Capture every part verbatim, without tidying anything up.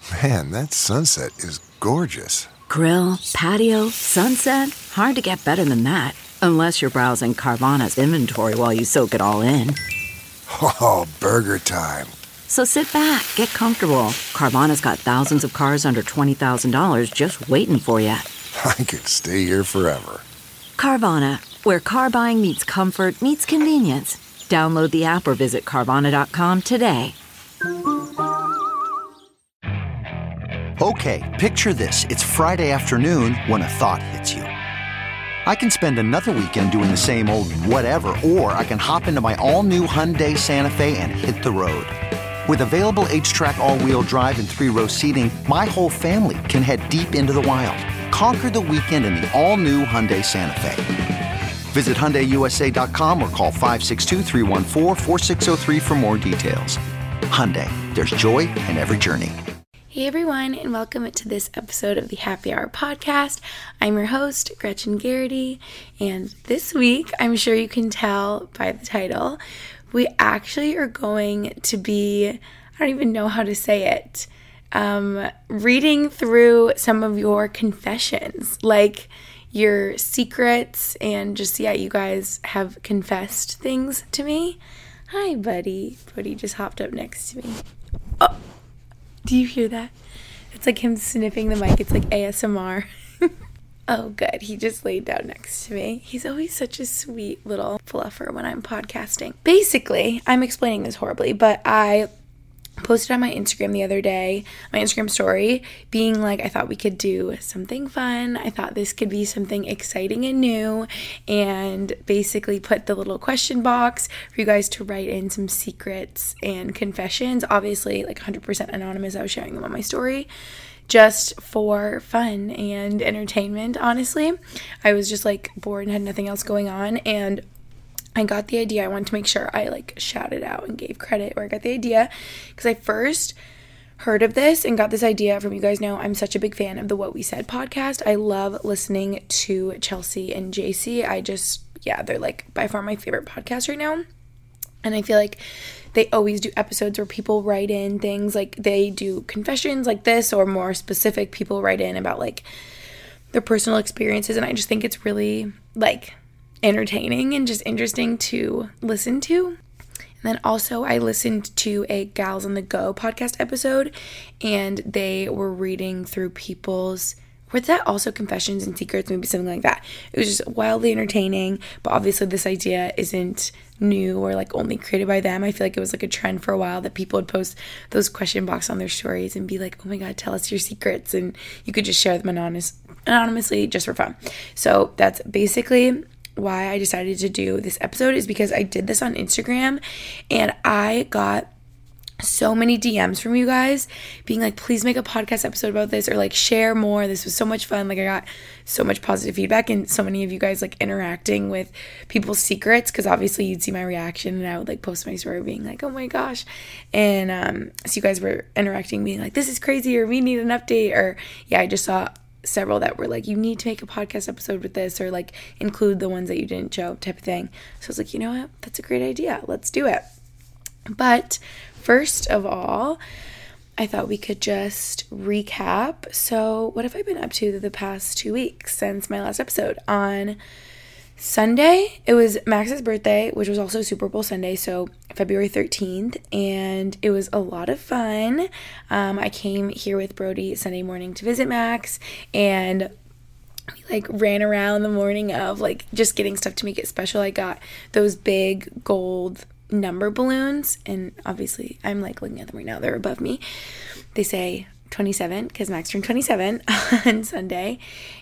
Man, that sunset is gorgeous. Grill, patio, sunset. Hard to get better than that. Unless you're browsing Carvana's inventory while you soak it all in. Oh, burger time. So sit back, get comfortable. Carvana's got thousands of cars under twenty thousand dollars just waiting for you. I could stay here forever. Carvana, where car buying meets comfort meets convenience. Download the app or visit Carvana dot com today. Okay, picture this. It's Friday afternoon when a thought hits you. I can spend another weekend doing the same old whatever, or I can hop into my all-new Hyundai Santa Fe and hit the road. With available H-Track all-wheel drive and three-row seating, my whole family can head deep into the wild. Conquer the weekend in the all-new Hyundai Santa Fe. Visit Hyundai U S A dot com or call five six two, three one four, four six zero three for more details. Hyundai, there's joy in every journey. Hey everyone, and welcome to this episode of the Happy Hour podcast. I'm your host, Gretchen Garrity, and this week, I'm sure you can tell by the title, we actually are going to be, I don't even know how to say it, um, reading through some of your confessions, like your secrets, and just, yeah, you guys have confessed things to me. Hi, buddy. Buddy just hopped up next to me. Oh! Do you hear that? It's like him sniffing the mic. It's like A S M R. Oh, good. He just laid down next to me. He's always such a sweet little fluffer when I'm podcasting. Basically, I'm explaining this horribly, but I posted on my Instagram the other day, my Instagram story, being like, I thought we could do something fun. I thought this could be something exciting and new, and basically put the little question box for you guys to write in some secrets and confessions. Obviously, like one hundred percent anonymous. I was sharing them on my story just for fun and entertainment, honestly. I was just like bored and had nothing else going on, and I got the idea. I wanted to make sure I like shouted out and gave credit where I got the idea, because I first heard of this and got this idea from, you guys know I'm such a big fan of the What We Said podcast. I love listening to Chelsea and J C. I just, yeah, they're like by far my favorite podcast right now. And I feel like they always do episodes where people write in things, like they do confessions like this, or more specific, people write in about like their personal experiences. And I just think it's really like entertaining and just interesting to listen to. And then also I listened to a Gals on the Go podcast episode, and they were reading through people's, was that also confessions and secrets, maybe something like that. It was just wildly entertaining, but obviously this idea isn't new or like only created by them. I feel like it was like a trend for a while that people would post those question box on their stories and be like, oh my god, tell us your secrets, and you could just share them anonymous anonymously just for fun. So that's basically why I decided to do this episode, is because I did this on Instagram and I got so many D Ms from you guys being like, please make a podcast episode about this, or like share more. This was so much fun. Like I got so much positive feedback, and so many of you guys like interacting with people's secrets, because obviously you'd see my reaction and I would like post my story being like, oh my gosh. And um, so you guys were interacting being like, this is crazy, or we need an update, or yeah, I just saw several that were like, you need to make a podcast episode with this, or like include the ones that you didn't show, type of thing. So I was like, you know what, that's a great idea, let's do it. But first of all, I thought we could just recap. So what have I been up to the past two weeks since my last episode? On Sunday, it was Max's birthday, which was also Super Bowl Sunday, so February thirteenth, and it was a lot of fun. Um, I came here with Brody Sunday morning to visit Max, and we like ran around the morning of like just getting stuff to make it special. I got those big gold number balloons, and obviously I'm like looking at them right now, they're above me. They say twenty-seven because Max turned twenty-seven on Sunday.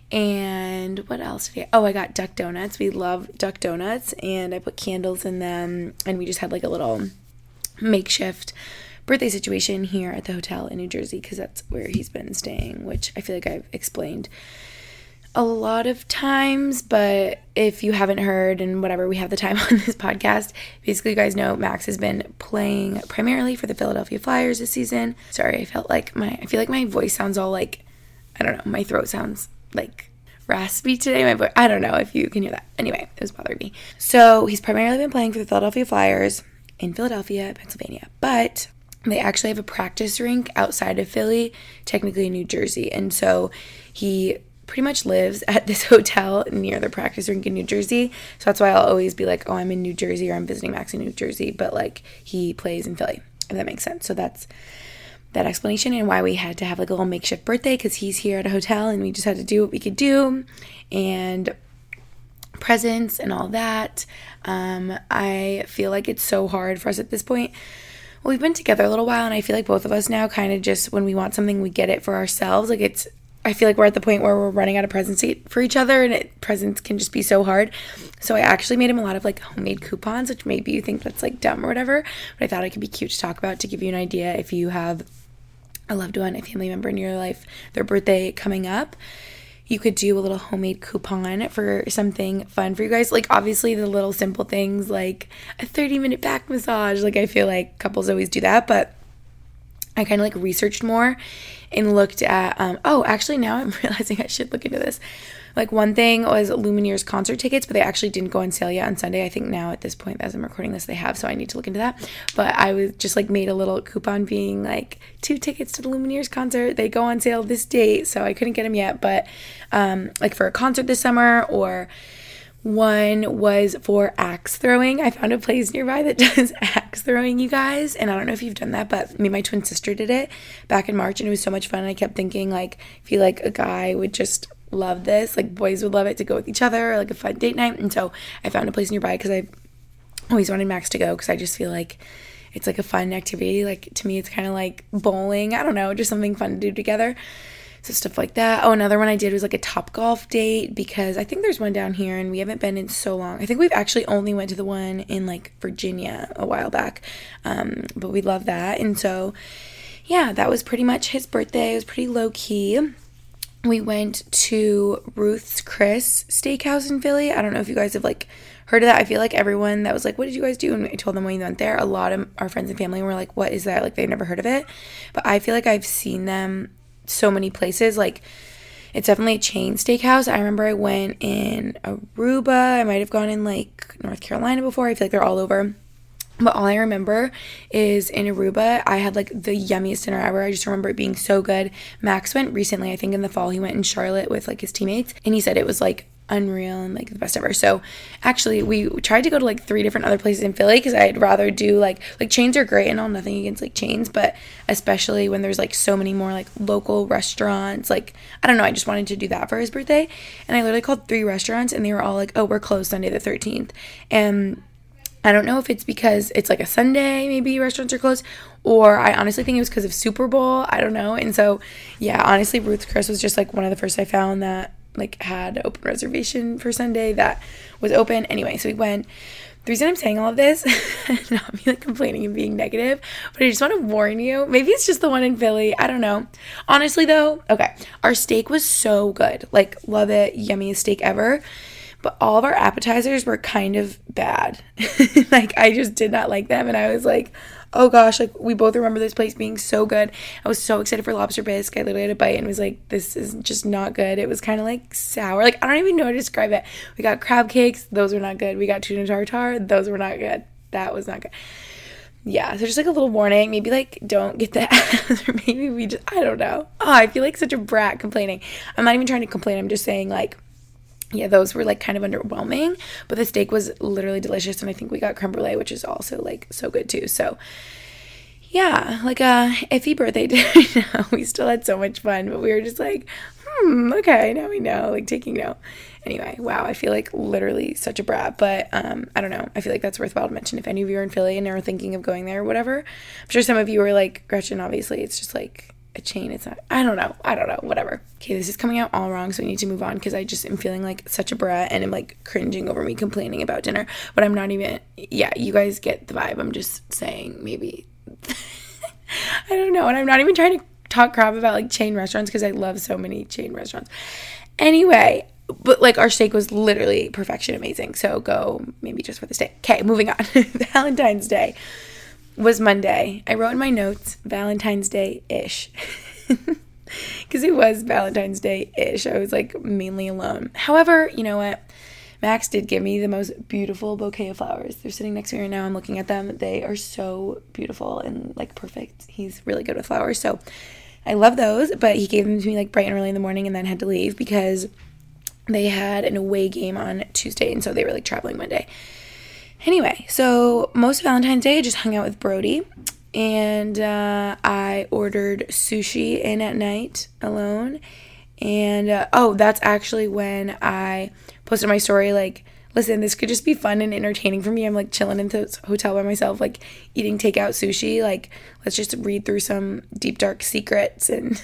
And what else did I, oh I got duck donuts. We love duck donuts, and I put candles in them, and we just had like a little makeshift birthday situation here at the hotel in New Jersey, because that's where he's been staying, which I feel like I've explained a lot of times, but if you haven't heard, and whatever, we have the time on this podcast. Basically, you guys know Max has been playing primarily for the Philadelphia Flyers this season. Sorry, I felt like my, I feel like my voice sounds all like, I don't know, my throat sounds like raspy today. My voice, I don't know if you can hear that. Anyway, it was bothering me. So he's primarily been playing for the Philadelphia Flyers in Philadelphia, Pennsylvania, but they actually have a practice rink outside of Philly, technically in New Jersey. And so he pretty much lives at this hotel near the practice rink in New Jersey. So that's why I'll always be like, oh, I'm in New Jersey, or I'm visiting Max in New Jersey. But like, he plays in Philly, if that makes sense. So that's that explanation, and why we had to have like a little makeshift birthday, because he's here at a hotel and we just had to do what we could do. And presents and all that. Um, I feel like it's so hard for us at this point. Well, we've been together a little while, and I feel like both of us now kind of just, when we want something, we get it for ourselves. Like, it's, I feel like we're at the point where we're running out of presents for each other, and it, presents can just be so hard. So I actually made him a lot of like homemade coupons, which maybe you think that's like dumb or whatever, but I thought it could be cute to talk about, to give you an idea if you have a loved one, a family member in your life, their birthday coming up. You could do a little homemade coupon for something fun for you guys. Like, obviously, the little simple things like a thirty minute back massage. Like, I feel like couples always do that. But I kind of like researched more and looked at, um, oh, actually, now I'm realizing I should look into this. Like, one thing was Lumineers concert tickets, but they actually didn't go on sale yet on Sunday. I think now at this point, as I'm recording this, they have, so I need to look into that. But I was just like made a little coupon being like, two tickets to the Lumineers concert. They go on sale this date, so I couldn't get them yet. But um, like for a concert this summer, or one was for axe throwing. I found a place nearby that does axe throwing, you guys. And I don't know if you've done that, but me and my twin sister did it back in March, and it was so much fun. And I kept thinking, like, I feel like a guy would just love this. Like, boys would love it to go with each other, or like a fun date night. And so I found a place nearby, because I always wanted Max to go, because I just feel like it's like a fun activity. Like, to me, it's kind of like bowling. I don't know, just something fun to do together. So stuff like that. Oh, another one I did was like a Topgolf date, because I think there's one down here and we haven't been in so long. I think we've actually only went to the one in like Virginia a while back. Um, but we love that. And so, yeah, that was pretty much his birthday. It was pretty low key. We went to Ruth's Chris Steakhouse in Philly. I don't know if you guys have like heard of that. I feel like everyone that was like, what did you guys do? And I told them when we went there, a lot of our friends and family were like, what is that? Like, they've never heard of it. But I feel like I've seen them so many places. Like, it's definitely a chain steakhouse. I remember I went in Aruba. I might have gone in like North Carolina before. I feel like they're all over. But all I remember is in Aruba, I had like the yummiest dinner ever. I just remember it being so good. Max went recently, I think in the fall, he went in Charlotte with like his teammates, and he said it was like unreal and like the best ever. So actually we tried to go to like three different other places in Philly, because I'd rather do like like chains are great and all, nothing against like chains, but especially when there's like so many more like local restaurants. Like, I don't know, I just wanted to do that for his birthday, and I literally called three restaurants, and they were all like, oh, we're closed Sunday the thirteenth. And I don't know if it's because it's like a Sunday, maybe restaurants are closed, or I honestly think it was because of Super Bowl. I don't know. And so, yeah, honestly, Ruth's Chris was just like one of the first I found that like had open reservation for Sunday that was open. Anyway, so we went. The reason I'm saying all of this, not me like complaining and being negative, but I just want to warn you. Maybe it's just the one in Philly. I don't know. Honestly, though, okay, our steak was so good. Like, love it. Yummiest steak ever. But all of our appetizers were kind of bad. Like, I just did not like them. And I was like, oh gosh, like, we both remember this place being so good. I was so excited for lobster bisque. I literally had a bite and was like, this is just not good. It was kind of like sour. Like, I don't even know how to describe it. We got crab cakes. Those were not good. We got tuna tartare. Those were not good. That was not good. Yeah, so just like a little warning. Maybe like don't get that. Or maybe we just, I don't know. Oh, I feel like such a brat complaining. I'm not even trying to complain. I'm just saying, like, yeah, those were like kind of underwhelming, but the steak was literally delicious. And I think we got creme brulee, which is also like so good too. So yeah, like a iffy birthday dinner. We still had so much fun, but we were just like, hmm, okay, now we know, like taking note. Anyway, wow, I feel like literally such a brat, but um, I don't know. I feel like that's worthwhile to mention if any of you are in Philly and are thinking of going there or whatever. I'm sure some of you are like, Gretchen, obviously it's just like a chain. It's not, I don't know. I don't know. Whatever. Okay, this is coming out all wrong, so we need to move on, because I just am feeling like such a brat and I'm like cringing over me complaining about dinner, but I'm not even, yeah, you guys get the vibe. I'm just saying maybe, I don't know. And I'm not even trying to talk crap about like chain restaurants, because I love so many chain restaurants. Anyway, but like our steak was literally perfection, amazing. So go maybe just for the steak. Okay, moving on. Valentine's Day was Monday. I wrote in my notes Valentine's Day-ish, because it was Valentine's Day-ish. I was like mainly alone. However, you know what? Max did give me the most beautiful bouquet of flowers. They're sitting next to me right now. I'm looking at them. They are so beautiful and like perfect. He's really good with flowers. So I love those, but he gave them to me like bright and early in the morning and then had to leave because they had an away game on Tuesday, and so they were like traveling Monday. Anyway, so most of Valentine's Day I just hung out with Brody, and uh, I ordered sushi in at night alone. And uh, oh, that's actually when I posted my story like, listen, this could just be fun and entertaining for me. I'm like chilling in the hotel by myself, like eating takeout sushi. Like, let's just read through some deep dark secrets and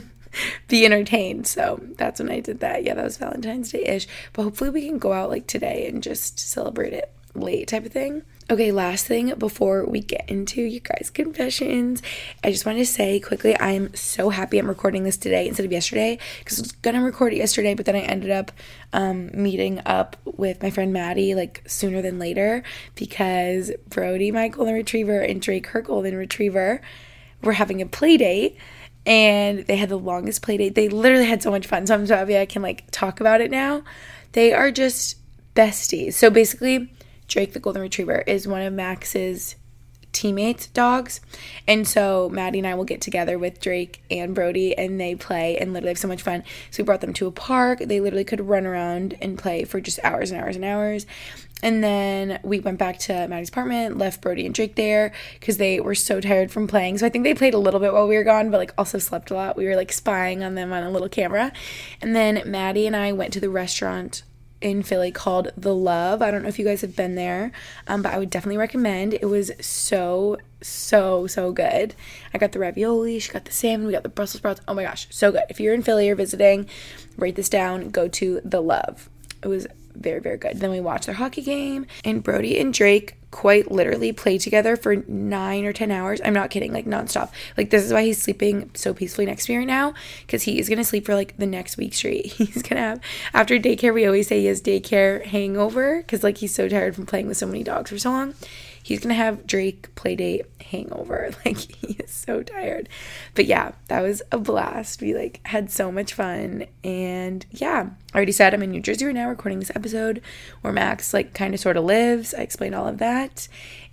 be entertained. So that's when I did that. Yeah, that was Valentine's Day-ish. But hopefully we can go out like today and just celebrate it late type of thing. Okay, last thing before we get into you guys' confessions, I just wanted to say quickly, I'm so happy I'm recording this today instead of yesterday, because I was gonna record it yesterday, but then I ended up um, meeting up with my friend Maddie like sooner than later, because Brody, my golden retriever, and Drake, her golden retriever, were having a play date, and they had the longest play date. They literally had so much fun, so I'm so happy I can like talk about it now. They are just besties. So basically, Drake, the golden retriever, is one of Max's teammates' dogs. And so Maddie and I will get together with Drake and Brody, and they play and literally have so much fun. So we brought them to a park. They literally could run around and play for just hours and hours and hours. And then we went back to Maddie's apartment, left Brody and Drake there because they were so tired from playing. So I think they played a little bit while we were gone, but like also slept a lot. We were like spying on them on a little camera. And then Maddie and I went to the restaurant in Philly called The Love. I don't know if you guys have been there, um, but I would definitely recommend. It was so, so, so good. I got the ravioli, she got the salmon, we got the Brussels sprouts. Oh my gosh, so good. If you're in Philly or visiting, write this down, go to The Love. It was very, very good. Then we watched their hockey game, and Brody and Drake quite literally played together for nine or ten hours. I'm not kidding, like nonstop. Like, this is why he's sleeping so peacefully next to me right now, because he is gonna sleep for like the next week straight. He's gonna have, after daycare, we always say he has daycare hangover, because like he's so tired from playing with so many dogs for so long. He's gonna have Drake playdate hangover. Like, he is so tired. But yeah, that was a blast. We like had so much fun. And yeah, I already said I'm in New Jersey right now recording this episode where Max like kind of sort of lives. I explained all of that.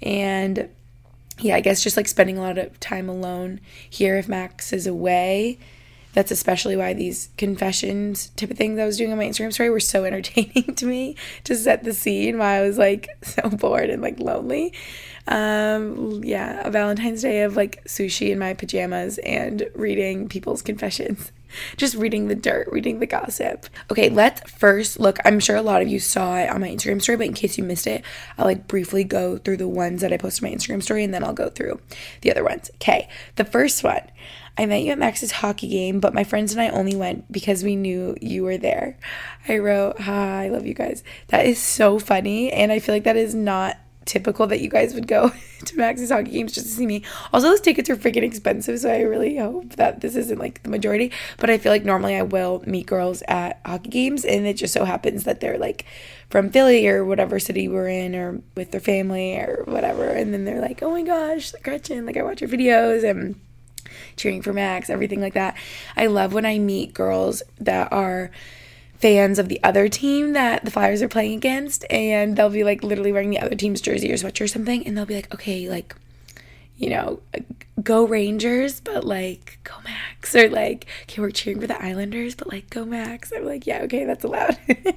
And yeah, I guess just like spending a lot of time alone here if Max is away. That's especially why these confessions type of things I was doing on my Instagram story were so entertaining to me to set the scene while I was like so bored and like lonely. Um, yeah, a Valentine's Day of like sushi in my pajamas and reading people's confessions. Just reading the dirt, reading the gossip. Okay, let's first look. I'm sure a lot of you saw it on my Instagram story, but in case you missed it, I'll like briefly go through the ones that I posted on my Instagram story, and then I'll go through the other ones. Okay, the first one. I met you at Max's hockey game, but my friends and I only went because we knew you were there. I wrote, hi, I love you guys. That is so funny, and I feel like that is not typical that you guys would go to Max's hockey games just to see me. Also, those tickets are freaking expensive, so I really hope that this isn't like the majority, but I feel like normally I will meet girls at hockey games, and it just so happens that they're like from Philly or whatever city we're in, or with their family or whatever, and then they're like, oh my gosh, Gretchen, like I watch your videos and cheering for Max, everything like that. I love when I meet girls that are fans of the other team that the Flyers are playing against, and they'll be like literally wearing the other team's jersey or sweatshirt or something, and they'll be like, okay, like, you know, go Rangers, but like go Max, or like, okay, we're cheering for the Islanders, but like go Max. I'm like, yeah, okay, that's allowed.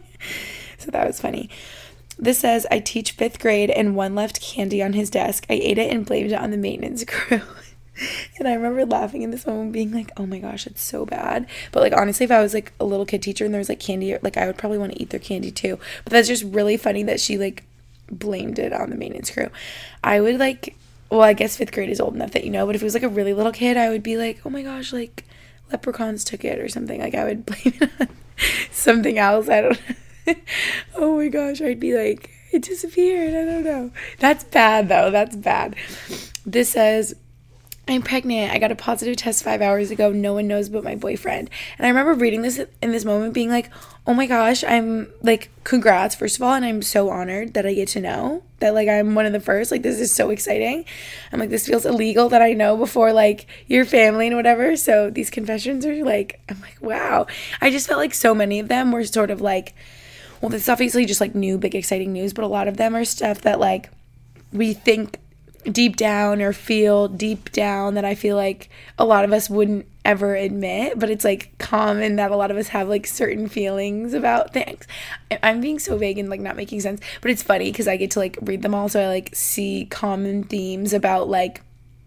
So that was funny. This says, I teach fifth grade and one left candy on his desk. I ate it and blamed it on the maintenance crew. And I remember laughing in this moment, being like, oh my gosh, it's so bad. But like, honestly, if I was like a little kid teacher and there was like candy, like I would probably want to eat their candy too. But that's just really funny that she like blamed it on the maintenance crew. I would like, well, I guess fifth grade is old enough that you know, but if it was like a really little kid, I would be like, oh my gosh, like leprechauns took it or something. Like I would blame it on something else. I don't know. Oh my gosh, I'd be like, it disappeared. I don't know. That's bad though. That's bad. This says, I'm pregnant. I got a positive test five hours ago. No one knows but my boyfriend. And I remember reading this in this moment being like, oh my gosh, I'm like, congrats, first of all. And I'm so honored that I get to know that like I'm one of the first. Like, this is so exciting. I'm like, this feels illegal that I know before like your family and whatever. So these confessions are like, I'm like, wow. I just felt like so many of them were sort of like, well, this is obviously just like new, big, exciting news, but a lot of them are stuff that like we think deep down or feel deep down that I feel like a lot of us wouldn't ever admit, but it's like common that a lot of us have like certain feelings about things. I'm being so vague and like not making sense, but it's funny because I get to like read them all, so I like see common themes about like,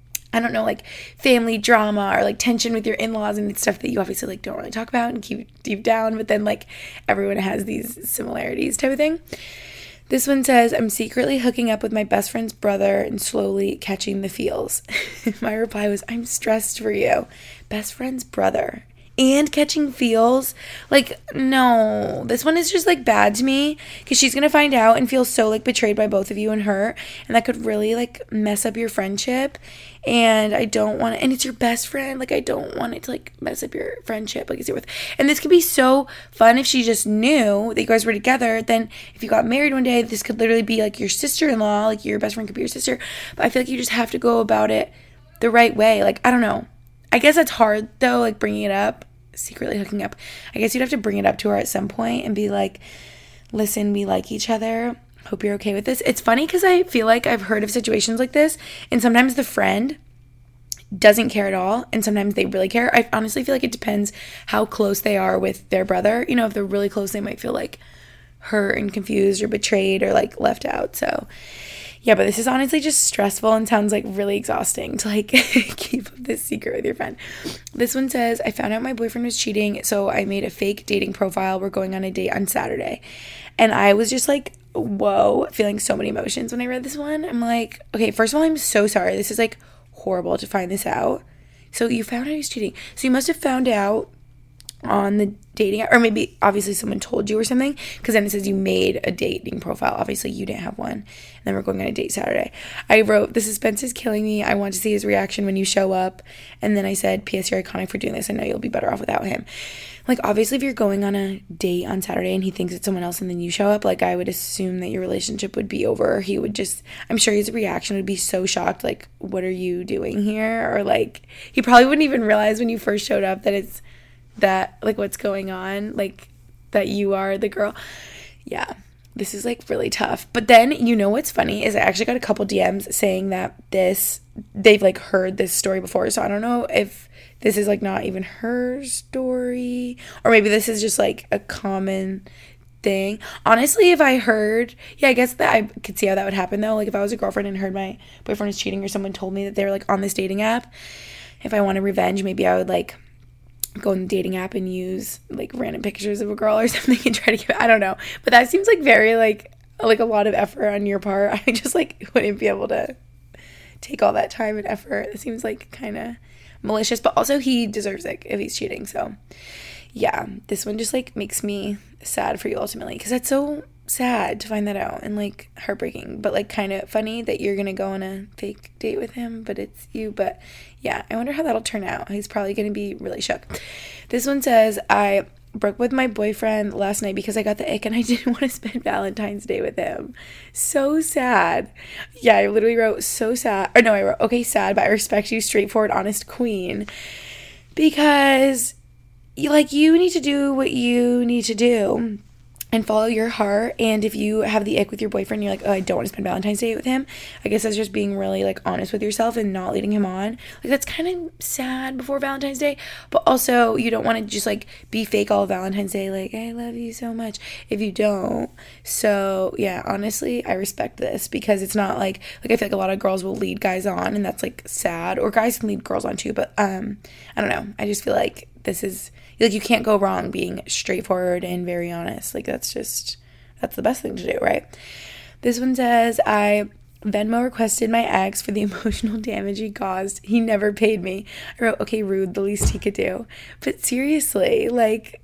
I don't know, like family drama or like tension with your in-laws, and it's stuff that you obviously like don't really talk about and keep deep down, but then like everyone has these similarities type of thing. This one says, I'm secretly hooking up with my best friend's brother and slowly catching the feels. My reply was, I'm stressed for you. Best friend's brother and catching feels? Like, no. This one is just like bad to me because she's going to find out and feel so like betrayed by both of you and her. And that could really like mess up your friendship. And I don't want it. And it's your best friend. Like, I don't want it to like mess up your friendship. Like, is it worth? And this could be so fun if she just knew that you guys were together. Then if you got married one day, this could literally be like your sister-in-law. Like, your best friend could be your sister. But I feel like you just have to go about it the right way. Like, I don't know. I guess that's hard though, like bringing it up, secretly hooking up. I guess you'd have to bring it up to her at some point and be like, listen, we like each other. Hope you're okay with this. It's funny because I feel like I've heard of situations like this, and sometimes the friend doesn't care at all, and sometimes they really care. I honestly feel like it depends how close they are with their brother. You know, if they're really close, they might feel like hurt and confused or betrayed or like left out. So yeah, but this is honestly just stressful and sounds like really exhausting to like keep up this secret with your friend. This one says, I found out my boyfriend was cheating, so I made a fake dating profile. We're going on a date on Saturday. And I was just like, whoa, feeling so many emotions when I read this one. I'm like, okay, first of all, I'm so sorry. This is like horrible to find this out. So you found out he was cheating. So you must have found out on the dating app, or maybe obviously someone told you or something, because then it says you made a dating profile. Obviously you didn't have one, and then we're going on a date Saturday. I wrote, the suspense is killing me. I want to see his reaction when you show up. And then I said, P S you're iconic for doing this. I know you'll be better off without him. Like, obviously if you're going on a date on Saturday and he thinks it's someone else and then you show up, like, I would assume that your relationship would be over. He would just, I'm sure his reaction would be so shocked, like, what are you doing here? Or like, he probably wouldn't even realize when you first showed up that it's that, like, what's going on, like, that you are the girl. Yeah, this is like really tough. But then, you know what's funny is I actually got a couple D Ms saying that this, they've like heard this story before. So I don't know if this is like not even her story, or maybe this is just like a common thing. Honestly, if I heard, yeah, I guess that I could see how that would happen though. Like, if I was a girlfriend and heard my boyfriend was cheating, or someone told me that they were like on this dating app, if I wanted revenge, maybe I would like go on the dating app and use like random pictures of a girl or something and try to get, I don't know. But that seems like very like like a lot of effort on your part. I just like wouldn't be able to take all that time and effort. It seems like kind of malicious, but also he deserves it if he's cheating. So yeah, this one just like makes me sad for you ultimately, because that's so sad to find that out and like heartbreaking, but like kind of funny that you're gonna go on a fake date with him, but it's you. But yeah, I wonder how that'll turn out. He's probably gonna be really shook. This one says, I broke with my boyfriend last night because I got the ick and I didn't want to spend Valentine's Day with him. So sad. Yeah, I literally wrote so sad, or no, I wrote, okay, sad, but I respect you, straightforward, honest queen, because you, like, you need to do what you need to do and follow your heart. And if you have the ick with your boyfriend, you're like, oh, I don't want to spend Valentine's Day with him, I guess that's just being really like honest with yourself and not leading him on. Like, that's kind of sad before Valentine's Day, but also you don't want to just like be fake all of Valentine's Day, like, I love you so much, if you don't. So yeah, honestly, I respect this, because it's not like like I feel like a lot of girls will lead guys on, and that's like sad, or guys can lead girls on too, but um I don't know, I just feel like this is like, you can't go wrong being straightforward and very honest. Like, that's just, that's the best thing to do, right? This one says, I Venmo requested my ex for the emotional damage he caused. He never paid me. I wrote, okay, rude, the least he could do. But seriously, like,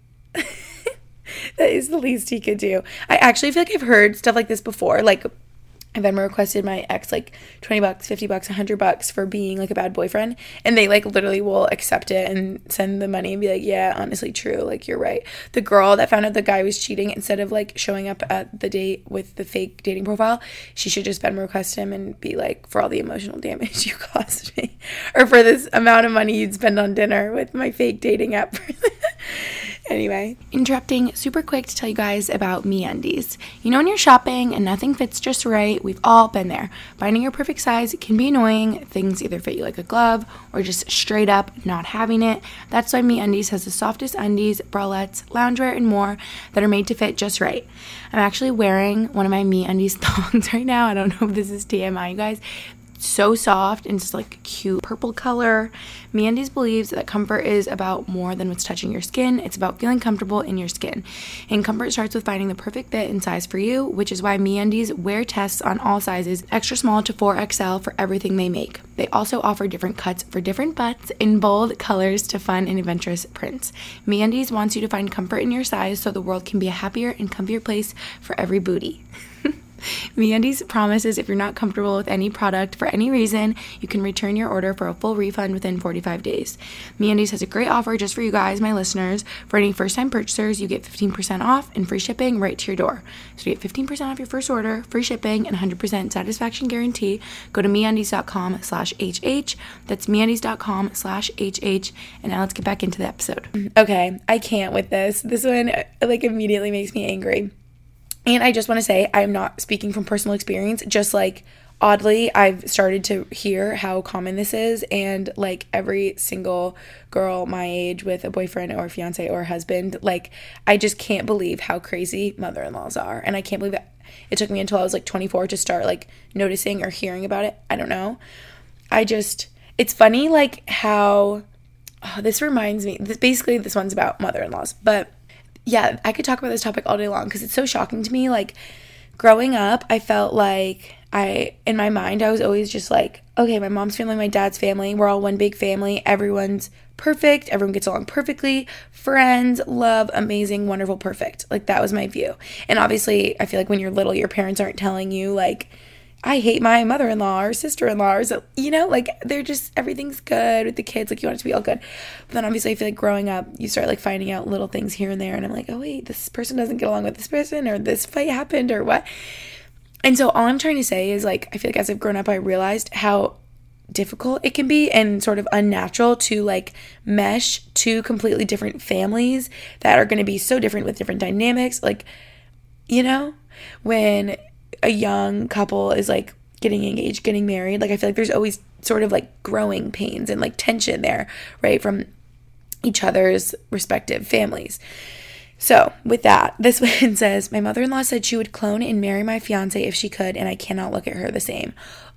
that is the least he could do. I actually feel like I've heard stuff like this before. Like, I Venmo requested my ex like twenty bucks, fifty bucks, one hundred bucks for being like a bad boyfriend, and they like literally will accept it and send the money and be like, yeah, honestly true, like, you're right. The girl that found out the guy was cheating, instead of like showing up at the date with the fake dating profile, she should just Venmo request him and be like, for all the emotional damage you caused me, or for this amount of money you'd spend on dinner with my fake dating app. Anyway, interrupting super quick to tell you guys about MeUndies. You know when you're shopping and nothing fits just right? We've all been there. Finding your perfect size can be annoying. Things either fit you like a glove or just straight up not having it. That's why MeUndies has the softest undies, bralettes, loungewear, and more that are made to fit just right. I'm actually wearing one of my MeUndies thongs right now. I don't know if this is T M I, you guys. So soft and just like cute purple color. MeUndies believes that comfort is about more than what's touching your skin. It's about feeling comfortable in your skin. And comfort starts with finding the perfect fit and size for you, which is why MeUndies wear tests on all sizes, extra small to four X L for everything they make. They also offer different cuts for different butts in bold colors to fun and adventurous prints. MeUndies wants you to find comfort in your size so the world can be a happier and comfier place for every booty. MeUndies promises if you're not comfortable with any product for any reason, you can return your order for a full refund within forty-five days. MeUndies has a great offer just for you guys, my listeners. For any first-time purchasers, you get fifteen percent off and free shipping right to your door. So you get fifteen percent off your first order, free shipping, and one hundred percent satisfaction guarantee. Go to MeUndies.com slash HH. That's MeUndies.com slash HH. And now let's get back into the episode. Okay, I can't with this. This one, like, immediately makes me angry. And I just want to say, I'm not speaking from personal experience, just like oddly, I've started to hear how common this is, and like every single girl my age with a boyfriend or a fiance or a husband, like I just can't believe how crazy mother-in-laws are. And I can't believe that it took me until I was like twenty-four to start like noticing or hearing about it. I don't know. I just, it's funny like how, oh, this reminds me, this, basically this one's about mother-in-laws, but yeah, I could talk about this topic all day long because it's so shocking to me. Like, growing up, I felt like I, in my mind, I was always just like, okay, my mom's family, my dad's family, we're all one big family. Everyone's perfect. Everyone gets along perfectly. Friends, love, amazing, wonderful, perfect. Like, that was my view. And obviously, I feel like when you're little, your parents aren't telling you, like, I hate my mother-in-law or sister-in-law, or so, you know, like, they're just, everything's good with the kids, like, you want it to be all good. But then obviously I feel like growing up, you start like finding out little things here and there, and I'm like, oh wait, this person doesn't get along with this person, or this fight happened, or what. And so all I'm trying to say is, like, I feel like as I've grown up, I realized how difficult it can be and sort of unnatural to like mesh two completely different families that are going to be so different with different dynamics. Like, you know, when a young couple is like getting engaged, getting married, like I feel like there's always sort of like growing pains and like tension there, right, from each other's respective families. So with that, this one says, my mother-in-law said she would clone and marry my fiance if she could, and I cannot look at her the same.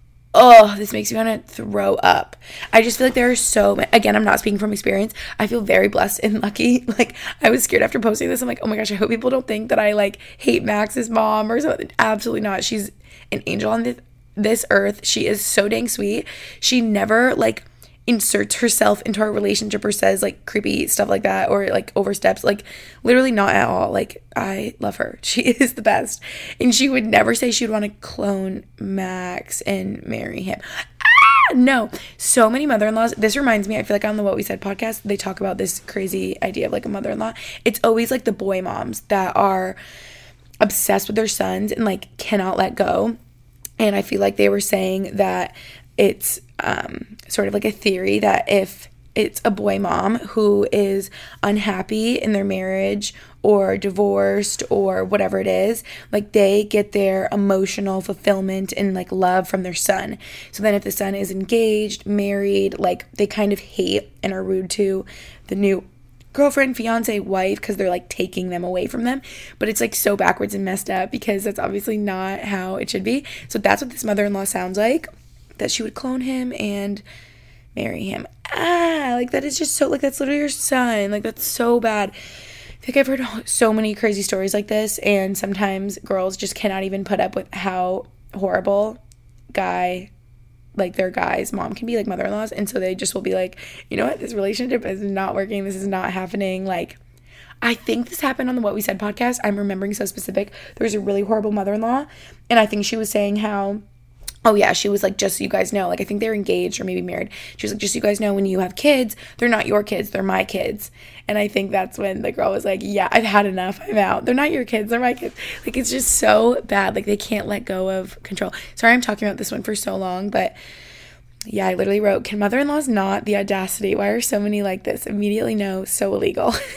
Oh, this makes me want to throw up. I just feel like there are so many, again, I'm not speaking from experience. I feel very blessed and lucky. Like, I was scared after posting this. I'm like, oh my gosh, I hope people don't think that I like hate Max's mom or something. Absolutely not. She's an angel on this, this earth. She is so dang sweet. She never like inserts herself into our relationship or says like creepy stuff like that or like oversteps, like literally not at all. Like, I love her. She is the best. And she would never say she would want to clone Max and marry him. Ah, no. So many mother-in-laws. This reminds me, I feel like on the What We Said podcast, they talk about this crazy idea of like a mother-in-law. It's always like the boy moms that are obsessed with their sons and like cannot let go. And I feel like they were saying that it's um, sort of like a theory that if it's a boy mom who is unhappy in their marriage or divorced or whatever it is, like they get their emotional fulfillment and like love from their son. So then if the son is engaged, married, like they kind of hate and are rude to the new girlfriend, fiance, wife, because they're like taking them away from them. But it's like so backwards and messed up because that's obviously not how it should be. So that's what this mother-in-law sounds like, that she would clone him and marry him. Ah, like that is just so, like that's literally your son. Like that's so bad. I think I've heard so many crazy stories like this, and sometimes girls just cannot even put up with how horrible guy, like their guy's mom can be, like mother-in-laws, and so they just will be like, you know what, this relationship is not working, this is not happening. Like, I think this happened on the What We Said podcast. I'm remembering so specific. There was a really horrible mother-in-law, and I think she was saying how, oh yeah, she was like, just so you guys know, like I think they're engaged or maybe married. She was like, just so you guys know, when you have kids, they're not your kids, they're my kids. And I think that's when the girl was like, yeah, I've had enough, I'm out. They're not your kids, they're my kids. Like, it's just so bad. Like, they can't let go of control. Sorry, I'm talking about this one for so long, but yeah, I literally wrote, can mother-in-laws not? The audacity. Why are so many like this? Immediately no, so illegal.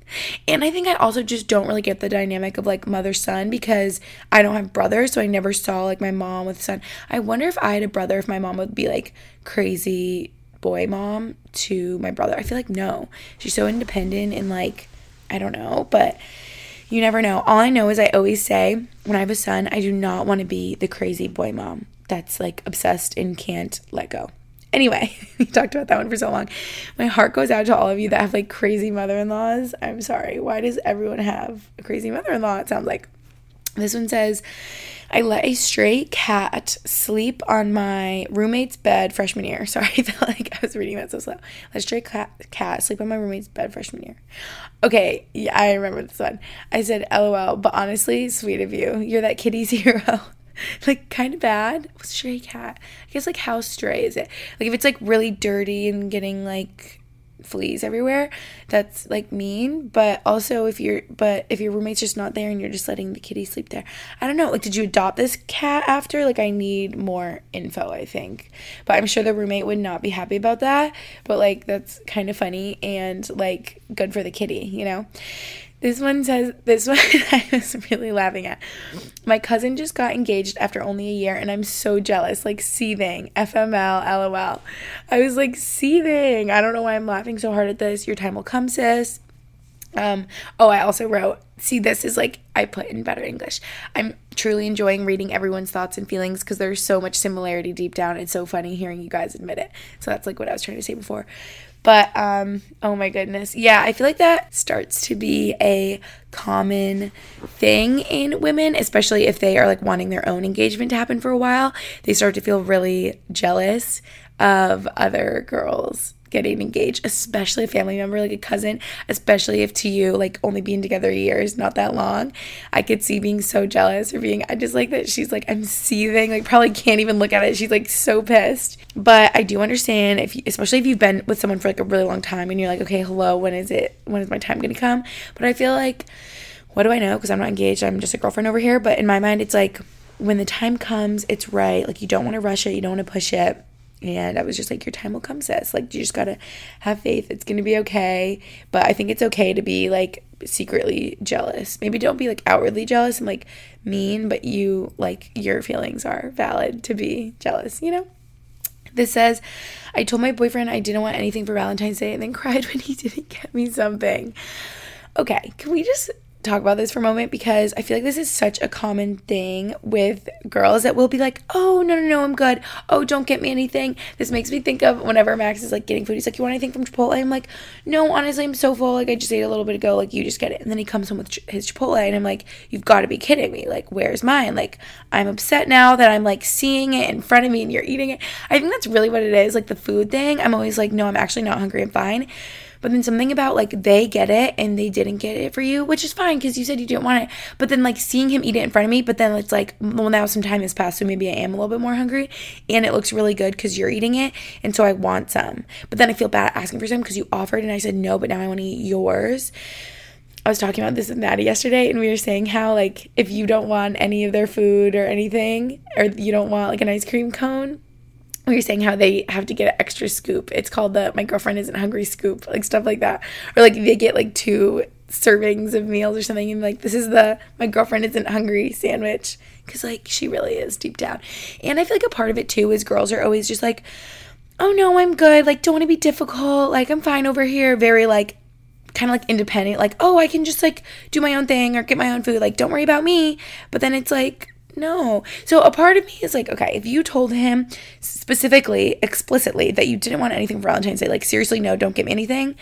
And I think I also just don't really get the dynamic of like mother-son because I don't have brothers, so I never saw like my mom with a son. I wonder if I had a brother, if my mom would be like crazy boy mom to my brother. I feel like no. She's so independent and like, I don't know, but you never know. All I know is I always say when I have a son, I do not want to be the crazy boy mom that's like obsessed and can't let go. Anyway, we talked about that one for so long. My heart goes out to all of you that have like crazy mother-in-laws. I'm sorry. Why does everyone have a crazy mother-in-law? It sounds like. This one says, I let a stray cat sleep on my roommate's bed freshman year. Sorry, I felt like I was reading that so slow. Let a stray cat, cat sleep on my roommate's bed freshman year. Okay, yeah, I remember this one. I said, LOL, but honestly, sweet of you. You're that kitty's hero. Like, kind of bad. Stray cat. I guess, like, how stray is it? Like, if it's, like, really dirty and getting, like, fleas everywhere, that's, like, mean. But also, if you're, but if your roommate's just not there and you're just letting the kitty sleep there. I don't know. Like, did you adopt this cat after? Like, I need more info, I think. But I'm sure the roommate would not be happy about that. But, like, that's kind of funny and, like, good for the kitty, you know? This one says, this one I was really laughing at. My cousin just got engaged after only a year, and I'm so jealous, like seething. F M L, LOL. I was like seething. I don't know why I'm laughing so hard at this. Your time will come, sis. Um, oh, I also wrote, see, this is like, I put in better English. I'm truly enjoying reading everyone's thoughts and feelings because there's so much similarity deep down. It's so funny hearing you guys admit it. So that's like what I was trying to say before. But, um, oh my goodness. Yeah, I feel like that starts to be a common thing in women, especially if they are like wanting their own engagement to happen for a while. They start to feel really jealous of other girls getting engaged, especially a family member, like a cousin, especially if to you, like only being together a year is not that long. I could see being so jealous or being, I just like that she's like, I'm seething, like probably can't even look at it. She's like so pissed. But I do understand if, you, especially if you've been with someone for like a really long time and you're like, okay, hello, when is it, when is my time going to come? But I feel like, what do I know? Because I'm not engaged. I'm just a girlfriend over here. But in my mind, it's like when the time comes, it's right. Like you don't want to rush it. You don't want to push it. And I was just like, your time will come, sis. Like, you just gotta have faith. It's gonna be okay. But I think it's okay to be, like, secretly jealous. Maybe don't be, like, outwardly jealous and, like, mean. But you, like, your feelings are valid to be jealous, you know? This says, I told my boyfriend I didn't want anything for Valentine's Day and then cried when he didn't get me something. Okay, can we just talk about this for a moment, because I feel like this is such a common thing with girls that will be like, oh no no no I'm good, oh don't get me anything. This makes me think of whenever Max is like getting food, he's like, you want anything from Chipotle? I'm like, no, honestly I'm so full, like I just ate a little bit ago, like you just get it. And then he comes home with ch- his Chipotle and I'm like, you've got to be kidding me, like where's mine? Like I'm upset now that I'm like seeing it in front of me and you're eating it. I think that's really what it is, like the food thing. I'm always like, no, I'm actually not hungry, I'm fine. But then something about, like, they get it and they didn't get it for you, which is fine because you said you didn't want it. But then, like, seeing him eat it in front of me, but then it's like, well, now some time has passed, so maybe I am a little bit more hungry. And it looks really good because you're eating it, and so I want some. But then I feel bad asking for some because you offered and I said no, but now I want to eat yours. I was talking about this with Maddie yesterday, and we were saying how, like, if you don't want any of their food or anything, or you don't want, like, an ice cream cone, we were saying how they have to get an extra scoop. It's called the my girlfriend isn't hungry scoop, like stuff like that. Or like they get like two servings of meals or something and like this is the my girlfriend isn't hungry sandwich, because like she really is deep down. And I feel like a part of it too is girls are always just like, oh no, I'm good, like don't want to be difficult, like I'm fine over here. Very like kind of like independent, like oh I can just like do my own thing or get my own food, like don't worry about me. But then it's like, no. So a part of me is like, okay, if you told him specifically, explicitly that you didn't want anything for Valentine's Day, like seriously, no, don't get me anything.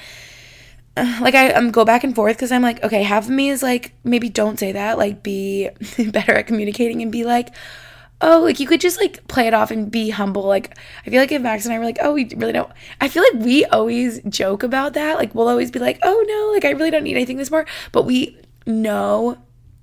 Uh, like I, I'm go back and forth because I'm like, okay, half of me is like, maybe don't say that, like be better at communicating and be like, oh, like you could just like play it off and be humble. Like I feel like if Max and I were like, oh, we really don't, I feel like we always joke about that. Like we'll always be like, oh no, like I really don't need anything this more. But we know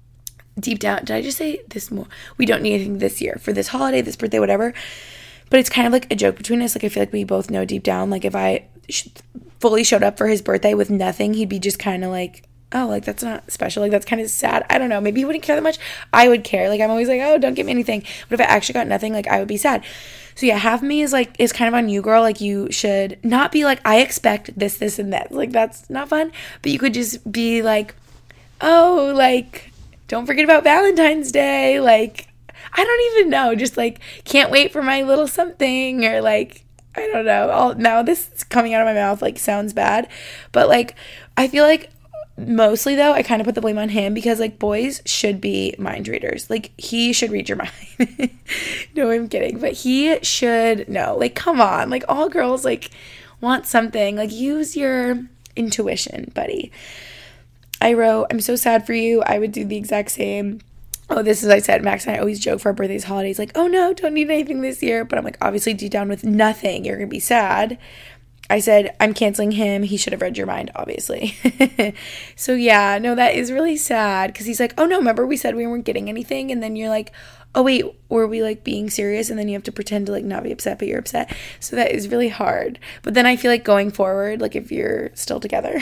deep down, did I just say this more? We don't need anything this year for this holiday, this birthday, whatever. But it's kind of like a joke between us. Like I feel like we both know deep down, like if I sh- fully showed up for his birthday with nothing, he'd be just kind of like, oh, like, that's not special. Like, that's kind of sad. I don't know. Maybe he wouldn't care that much. I would care. Like, I'm always like, oh, don't get me anything. But if I actually got nothing, like, I would be sad. So, yeah, half of me is, like, is kind of on you, girl. Like, you should not be like, I expect this, this, and that. Like, that's not fun. But you could just be like, oh, like, don't forget about Valentine's Day. Like, I don't even know. Just, like, can't wait for my little something. Or, like, I don't know. All, now this is coming out of my mouth, like, sounds bad. But, like, I feel like mostly, though, I kind of put the blame on him because, like, boys should be mind readers. Like, he should read your mind. No, I'm kidding. But he should know. Like, come on. Like, all girls, like, want something. Like, use your intuition, buddy. I wrote, I'm so sad for you. I would do the exact same. Oh, this is, I said, Max and I always joke for our birthdays, holidays, like, oh, no, don't need anything this year. But I'm like, obviously, deep down with nothing, you're going to be sad. I said, I'm canceling him. He should have read your mind, obviously. So, yeah, no, that is really sad because he's like, oh, no, remember we said we weren't getting anything? And then you're like, oh, wait, were we, like, being serious? And then you have to pretend to, like, not be upset, but you're upset. So that is really hard. But then I feel like going forward, like, if you're still together,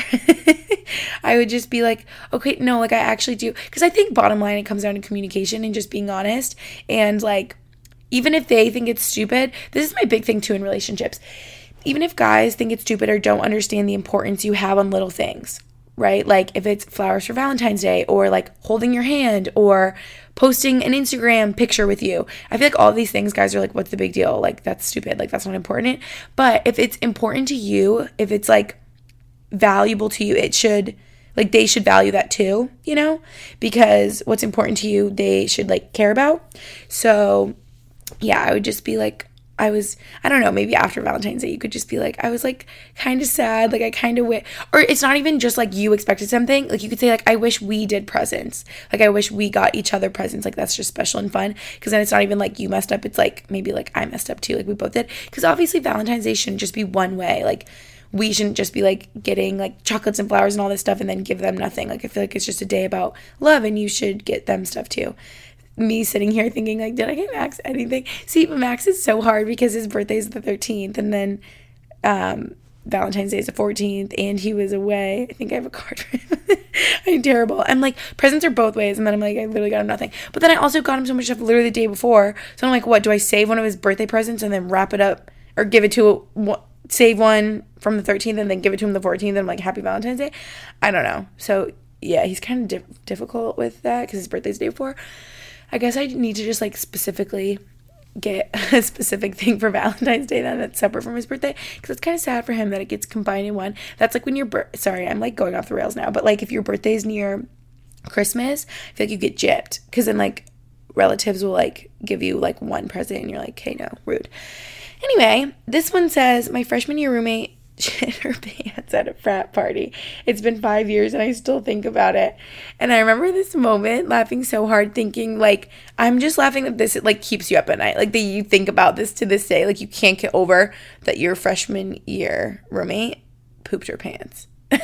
I would just be like, okay, no, like, I actually do. Because I think bottom line, it comes down to communication and just being honest. And, like, even if they think it's stupid, this is my big thing, too, in relationships. Even if guys think it's stupid or don't understand the importance you have on little things, right? Like if it's flowers for Valentine's Day or like holding your hand or posting an Instagram picture with you. I feel like all of these things, guys are like, what's the big deal? Like, that's stupid. Like, that's not important. But if it's important to you, if it's like valuable to you, it should, like, they should value that too, you know? Because what's important to you, they should like care about. So yeah, I would just be like, I was, I don't know, maybe after Valentine's Day, you could just be like, I was like kind of sad. Like I kind of wish, or it's not even just like you expected something. Like you could say like, I wish we did presents. Like I wish we got each other presents. Like that's just special and fun. Cause then it's not even like you messed up. It's like, maybe like I messed up too. Like we both did. Cause obviously Valentine's Day shouldn't just be one way. Like we shouldn't just be like getting like chocolates and flowers and all this stuff and then give them nothing. Like I feel like it's just a day about love and you should get them stuff too. Me sitting here thinking like, did I get Max anything? See, but Max is so hard because his birthday is the thirteenth and then um, Valentine's Day is the fourteenth and he was away. I think I have a card for him. I'm terrible. I'm like, presents are both ways and then I'm like, I literally got him nothing. But then I also got him so much stuff literally the day before. So I'm like, what, do I save one of his birthday presents and then wrap it up or give it to, a, save one from the thirteenth and then give it to him the fourteenth and I'm like, happy Valentine's Day? I don't know. So yeah, he's kind of di- difficult with that because his birthday's the day before. I guess I need to just like specifically get a specific thing for Valentine's Day then that's separate from his birthday because it's kind of sad for him that it gets combined in one. That's like when your bir- sorry, I'm like going off the rails now, but like if your birthday is near Christmas, I feel like you get gypped because then like relatives will like give you like one present and you're like, hey, no, rude. Anyway, this one says, my freshman year roommate shit her pants at a frat party. It's been five years and I still think about it. And I remember this moment laughing so hard thinking like, I'm just laughing that this like keeps you up at night. Like that you think about this to this day. Like you can't get over that your freshman year roommate pooped her pants.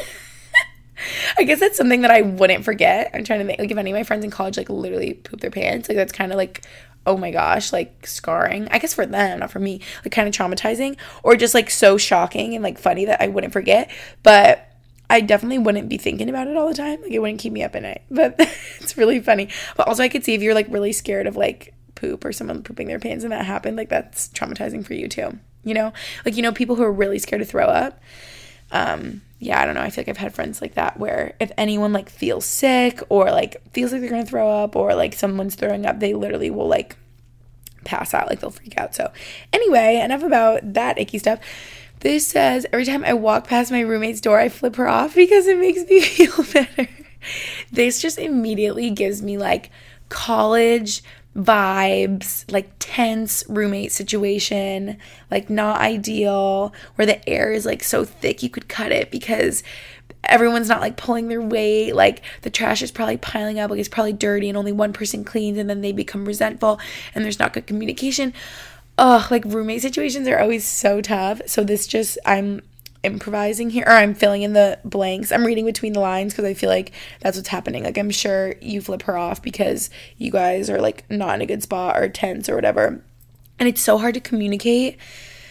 I guess that's something that I wouldn't forget. I'm trying to think like if any of my friends in college like literally poop their pants, like that's kind of like, oh my gosh, like scarring. I guess for them, not for me, like kind of traumatizing or just like so shocking and like funny that I wouldn't forget. But I definitely wouldn't be thinking about it all the time. Like it wouldn't keep me up at night. But it's really funny. But also I could see if you're like really scared of like poop or someone pooping their pants and that happened, like that's traumatizing for you too. You know, like, you know, people who are really scared to throw up. Um, yeah, I don't know. I feel like I've had friends like that where if anyone like feels sick or like feels like they're going to throw up or like someone's throwing up, they literally will like pass out, like they'll freak out. So anyway, enough about that icky stuff. This says, every time I walk past my roommate's door, I flip her off because it makes me feel better. This just immediately gives me like college vibes, like tense roommate situation, like not ideal, where the air is like so thick you could cut it because everyone's not like pulling their weight, like the trash is probably piling up, like it's probably dirty and only one person cleans and then they become resentful and there's not good communication. Ugh, like roommate situations are always so tough. So this just, I'm improvising here, or I'm filling in the blanks. I'm reading between the lines because I feel like that's what's happening. Like I'm sure you flip her off because you guys are like not in a good spot or tense or whatever. And it's so hard to communicate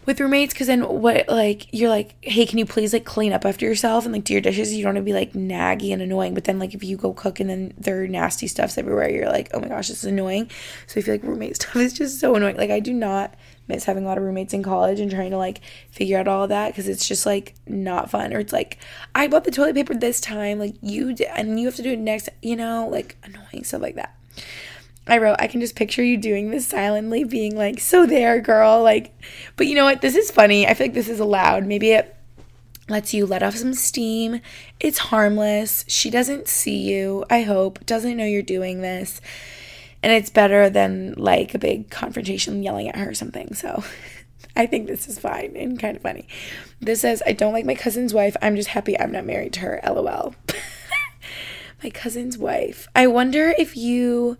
with roommates, because then what, like, you're like, hey, can you please, like, clean up after yourself and, like, do your dishes? You don't want to be, like, naggy and annoying. But then, like, if you go cook and then there are nasty stuffs everywhere, you're like, oh my gosh, this is annoying. So I feel like roommate stuff is just so annoying. Like, I do not miss having a lot of roommates in college and trying to, like, figure out all of that, because it's just, like, not fun. Or it's like, I bought the toilet paper this time, like, you did, and you have to do it next, you know, like, annoying stuff like that. I wrote, I can just picture you doing this silently, being like, so there, girl, like, but you know what, this is funny. I feel like this is allowed. Maybe it lets you let off some steam. It's harmless. She doesn't see you, I hope, doesn't know you're doing this, and it's better than, like, a big confrontation yelling at her or something. So I think this is fine and kind of funny. This says, I don't like my cousin's wife. I'm just happy I'm not married to her, lol. My cousin's wife. I wonder if you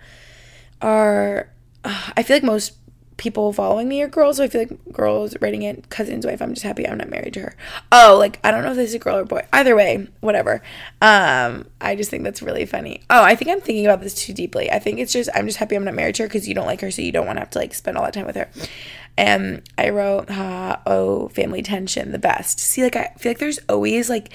are, uh, I feel like most people following me are girls, so I feel like girls writing it, cousin's wife, I'm just happy I'm not married to her. Oh, like, I don't know if this is a girl or boy. Either way, whatever. Um, I just think that's really funny. Oh, I think I'm thinking about this too deeply. I think it's just, I'm just happy I'm not married to her because you don't like her, so you don't want to have to, like, spend all that time with her. And I wrote, ha, oh, family tension, the best. See, like, I feel like there's always, like,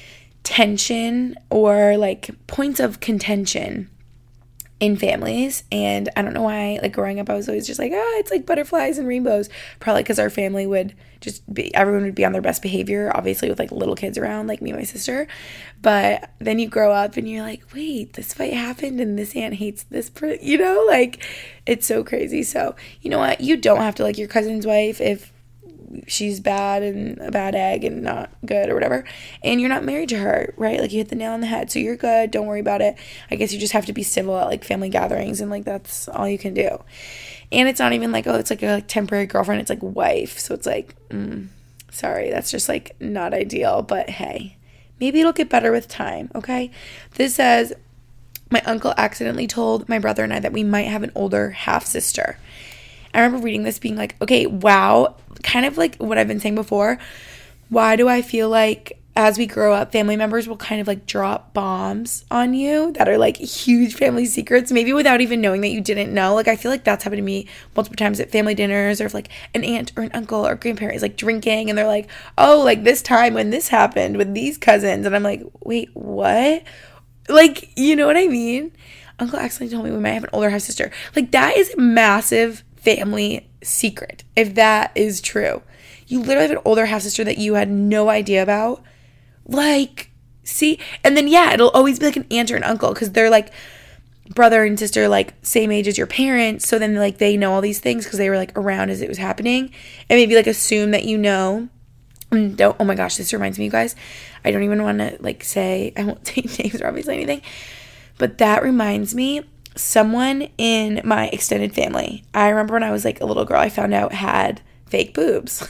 tension or, like, points of contention in families, and I don't know why, like, growing up I was always just like, oh, it's like butterflies and rainbows, probably because our family would just be, everyone would be on their best behavior, obviously with, like, little kids around, like me and my sister. But then you grow up and you're like, wait, this fight happened and this aunt hates this per-, you know, like, it's so crazy. So you know what, you don't have to like your cousin's wife if she's bad and a bad egg and not good or whatever, and you're not married to her, right? Like, you hit the nail on the head, so you're good, don't worry about it. I guess you just have to be civil at, like, family gatherings, and, like, that's all you can do. And it's not even like, oh, it's like a, like, temporary girlfriend, it's like wife, so it's like, mm, sorry, that's just, like, not ideal. But hey, maybe it'll get better with time. Okay, this says, my uncle accidentally told my brother and I that we might have an older half sister. I remember reading this being like, okay, wow, kind of like what I've been saying before. Why do I feel like as we grow up, family members will kind of, like, drop bombs on you that are, like, huge family secrets, maybe without even knowing that you didn't know? Like, I feel like that's happened to me multiple times at family dinners, or if, like, an aunt or an uncle or grandparent is, like, drinking and they're like, oh, like, this time when this happened with these cousins, and I'm like, wait, what? Like, you know what I mean? Uncle accidentally told me we might have an older half sister. Like, that is massive family secret, if that is true. You literally have an older half sister that you had no idea about. Like, see, and then yeah, it'll always be like an aunt or an uncle, because they're like brother and sister, like same age as your parents, so then, like, they know all these things because they were, like, around as it was happening, and maybe, like, assume that you know. And don't, oh my gosh, this reminds me, you guys, I don't even want to, like, say, I won't say names or obviously anything, but that reminds me, someone in my extended family, I remember when I was, like, a little girl, I found out had fake boobs.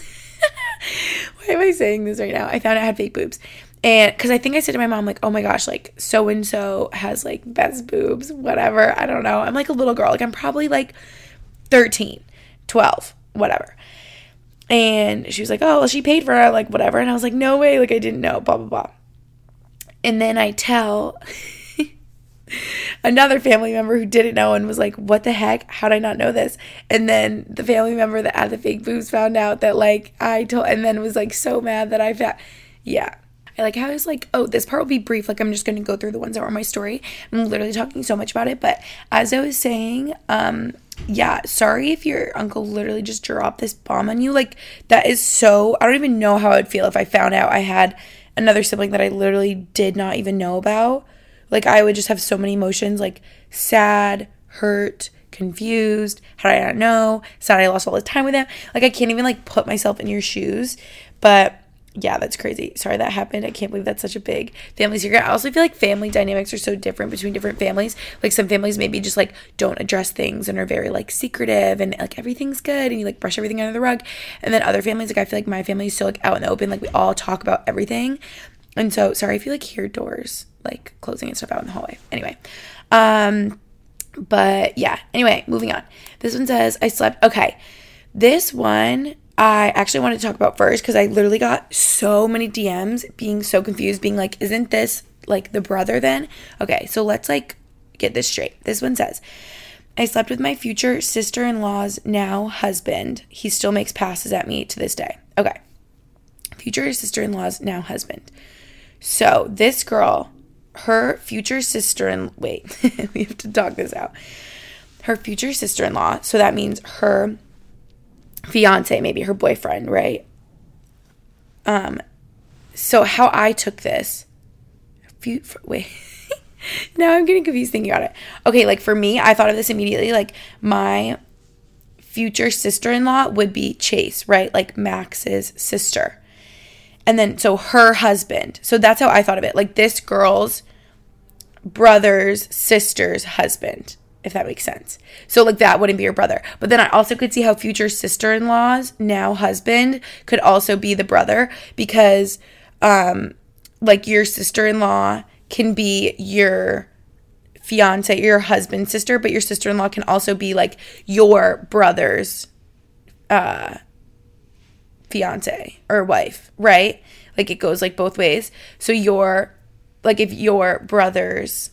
Why am I saying this right now? I found out had fake boobs. And because I think I said to my mom, like, oh my gosh, like, so-and-so has, like, best boobs, whatever. I don't know. I'm, like, a little girl. Like, I'm probably, like, thirteen, twelve, whatever. And she was like, oh, well, she paid for it, like, whatever. And I was like, no way. Like, I didn't know, blah, blah, blah. And then I tell another family member who didn't know and was like, what the heck? How did I not know this? And then the family member that had the fake boobs found out that, like, I told, and then was, like, so mad that I found, yeah. I like how I was like, oh, this part will be brief. Like, I'm just going to go through the ones that were on my story. I'm literally talking so much about it. But as I was saying, um, yeah, sorry if your uncle literally just dropped this bomb on you. Like, that is so, I don't even know how I would feel if I found out I had another sibling that I literally did not even know about. Like, I would just have so many emotions, like sad, hurt, confused, how did I not know, sad I lost all the time with them. Like, I can't even, like, put myself in your shoes. But yeah, that's crazy. Sorry that happened. I can't believe that's such a big family secret. I also feel like family dynamics are so different between different families. Like, some families maybe just, like, don't address things and are very, like, secretive and, like, everything's good and you, like, brush everything under the rug. And then other families, like, I feel like my family is so, like, out in the open. Like, we all talk about everything. And so, sorry if you, like, hear doors, like, closing and stuff out in the hallway. Anyway. Um, but yeah. Anyway, moving on. This one says, I slept. Okay. This one I actually wanted to talk about first because I literally got so many D Ms being so confused, being like, isn't this, like, the brother then? Okay, so let's, like, get this straight. This one says, I slept with my future sister-in-law's now husband. He still makes passes at me to this day. Okay. Future sister-in-law's now husband. So this girl, her future sister-in... Wait, we have to talk this out. Her future sister-in-law, so that means her fiance, maybe her boyfriend, right? Um, so how I took this... Few, wait... Now I'm getting confused thinking about it. Okay, like for me, I thought of this immediately. Like my future sister-in-law would be Chase, right? Like Max's sister. And then, so her husband. So that's how I thought of it. Like this girl's brother's sister's husband, if that makes sense. So like that wouldn't be her brother. But then I also could see how future sister-in-law's now husband could also be the brother. Because um, like your sister-in-law can be your fiance, your husband's sister, but your sister-in-law can also be like your brother's uh, fiance or wife, right? Like it goes like both ways. So your, like if your brother's,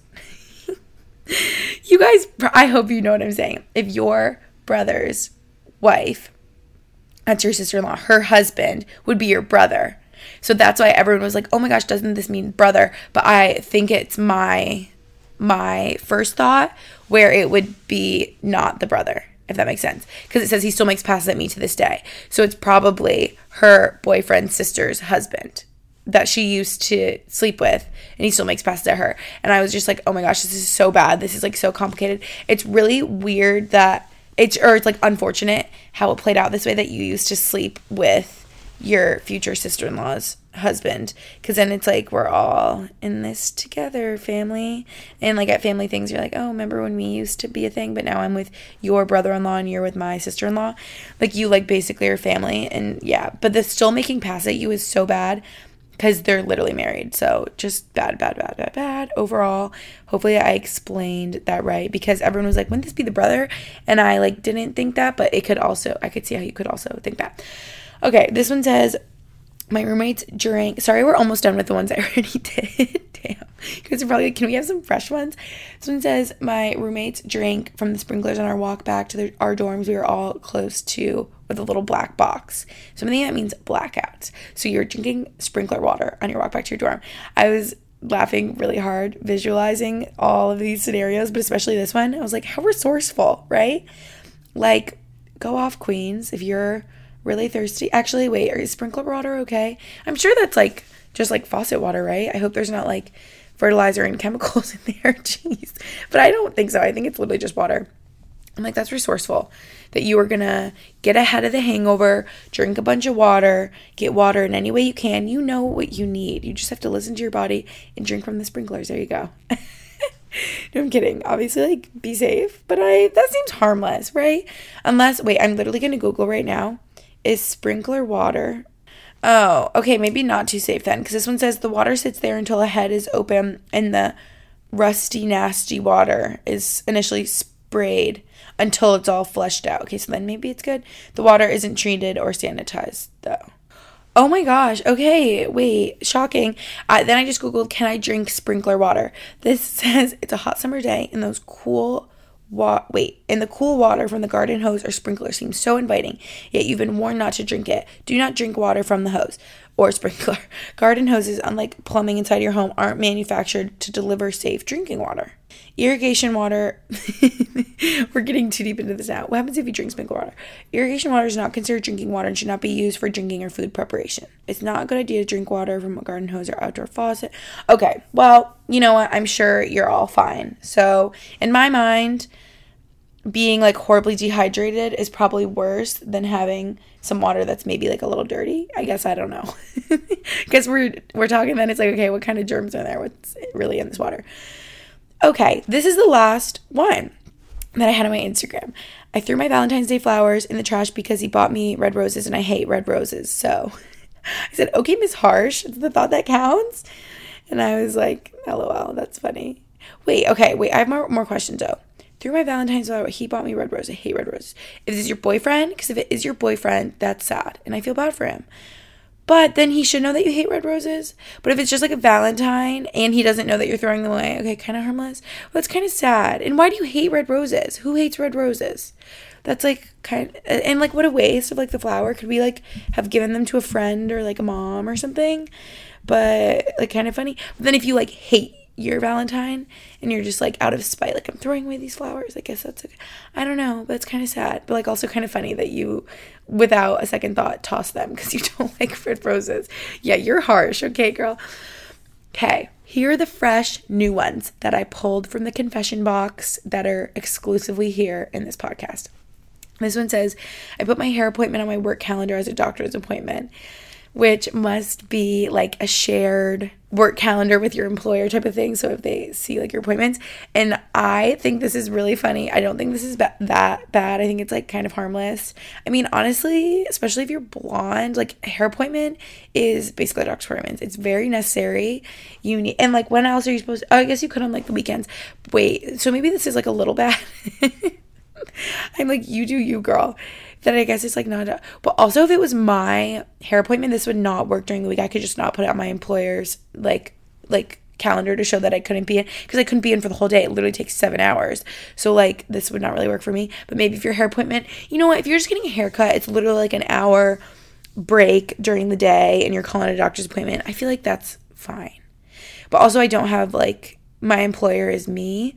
you guys, I hope you know what I'm saying. If your brother's wife, that's your sister-in-law, her husband would be your brother. So that's why everyone was like, oh my gosh, doesn't this mean brother? But I think it's my my first thought where it would be not the brother, if that makes sense. Because it says he still makes passes at me to this day. So it's probably her boyfriend's sister's husband that she used to sleep with, and he still makes passes at her. And I was just like, oh my gosh, this is so bad. This is like so complicated. It's really weird that it's, or it's like unfortunate how it played out this way, that you used to sleep with your future sister-in-law's husband, because then it's like we're all in this together, family. And like at family things, you're like, oh, remember when we used to be a thing, but now I'm with your brother-in-law and you're with my sister-in-law. Like you like basically are family. And yeah, but the still making passes at you is so bad because they're literally married. So just bad, bad, bad, bad, bad overall. Hopefully I explained that right, because everyone was like, wouldn't this be the brother? And I like didn't think that, but it could also, I could see how you could also think that. Okay, this one says, my roommates drank... Sorry, we're almost done with the ones I already did. Damn. You guys are probably like, can we have some fresh ones? This one says, my roommates drank from the sprinklers on our walk back to the, our dorms. We were all close to with a little black box. So I think that means blackouts. So you're drinking sprinkler water on your walk back to your dorm. I was laughing really hard, visualizing all of these scenarios, but especially this one. I was like, how resourceful, right? Like, go off, queens, if you're... really thirsty. Actually, wait, is sprinkler water okay? I'm sure that's like just like faucet water, right? I hope there's not like fertilizer and chemicals in there. Jeez. But I don't think so. I think it's literally just water. I'm like, that's resourceful that you are gonna get ahead of the hangover, drink a bunch of water, get water in any way you can. You know what you need. You just have to listen to your body and drink from the sprinklers. There you go. No, I'm kidding. Obviously, like, be safe. But I that seems harmless, right? Unless, wait, I'm literally gonna Google right now. Is sprinkler water... Oh, okay, maybe not too safe then, because this one says the water sits there until a head is open and the rusty, nasty water is initially sprayed until it's all flushed out. Okay, so then maybe it's good. The water isn't treated or sanitized, though. Oh my gosh, okay, wait, shocking. Uh, then I just Googled, can I drink sprinkler water? This says it's a hot summer day and those cool... Wa- wait, and the cool water from the garden hose or sprinkler seems so inviting, yet you've been warned not to drink it. Do not drink water from the hose or sprinkler. Garden hoses, unlike plumbing inside your home, aren't manufactured to deliver safe drinking water. Irrigation water, we're getting too deep into this now. What happens if you drink sprinkler water? Irrigation water is not considered drinking water and should not be used for drinking or food preparation. It's not a good idea to drink water from a garden hose or outdoor faucet. Okay, well, you know what? I'm sure you're all fine. So, in my mind, being like horribly dehydrated is probably worse than having some water that's maybe like a little dirty. I guess I don't know. Because we're we're talking then it's like, okay, what kind of germs are there? What's really in this water? Okay, this is the last one that I had on my Instagram. I threw my Valentine's Day flowers in the trash because he bought me red roses and I hate red roses. So I said, okay, Miss Harsh, it's the thought that counts. And I was like, LOL, that's funny. Wait, okay, wait, I have more, more questions though. Through my Valentine's flower, he bought me red roses. I hate red roses. If this is your boyfriend, because if it is your boyfriend, that's sad. And I feel bad for him. But then he should know that you hate red roses. But if it's just like a Valentine and he doesn't know that you're throwing them away, okay, kind of harmless. Well, it's kind of sad. And why do you hate red roses? Who hates red roses? That's like kind of, and like what a waste of like the flower. Could we like have given them to a friend or like a mom or something? But like kind of funny. But then if you like hate your Valentine and you're just like out of spite, like I'm throwing away these flowers, I guess that's okay. I don't know, but it's kind of sad, but like also kind of funny that you without a second thought toss them because you don't like red roses. Yeah, you're harsh. Okay, girl. Okay, here are the fresh new ones that I pulled from the confession box that are exclusively here in this podcast. This one says, I put my hair appointment on my work calendar as a doctor's appointment, which must be like a shared work calendar with your employer type of thing. So if they see like your appointments, and I think this is really funny. I don't think this is ba- that bad. I think it's like kind of harmless. I mean, honestly, especially if you're blonde, like a hair appointment is basically a doctor's appointment. It's very necessary. You need, and like when else are you supposed to, oh, I guess you could on like the weekends. Wait, so maybe this is like a little bad. I'm like, you do you, girl. That I guess it's like not a, but also if it was my hair appointment, this would not work during the week. I could just not put it on my employer's like like calendar to show that I couldn't be in, because I couldn't be in for the whole day. It literally takes seven hours. So like this would not really work for me. But maybe if your hair appointment, you know what, if you're just getting a haircut, it's literally like an hour break during the day and you're calling a doctor's appointment, I feel like that's fine. But also I don't have like, my employer is me,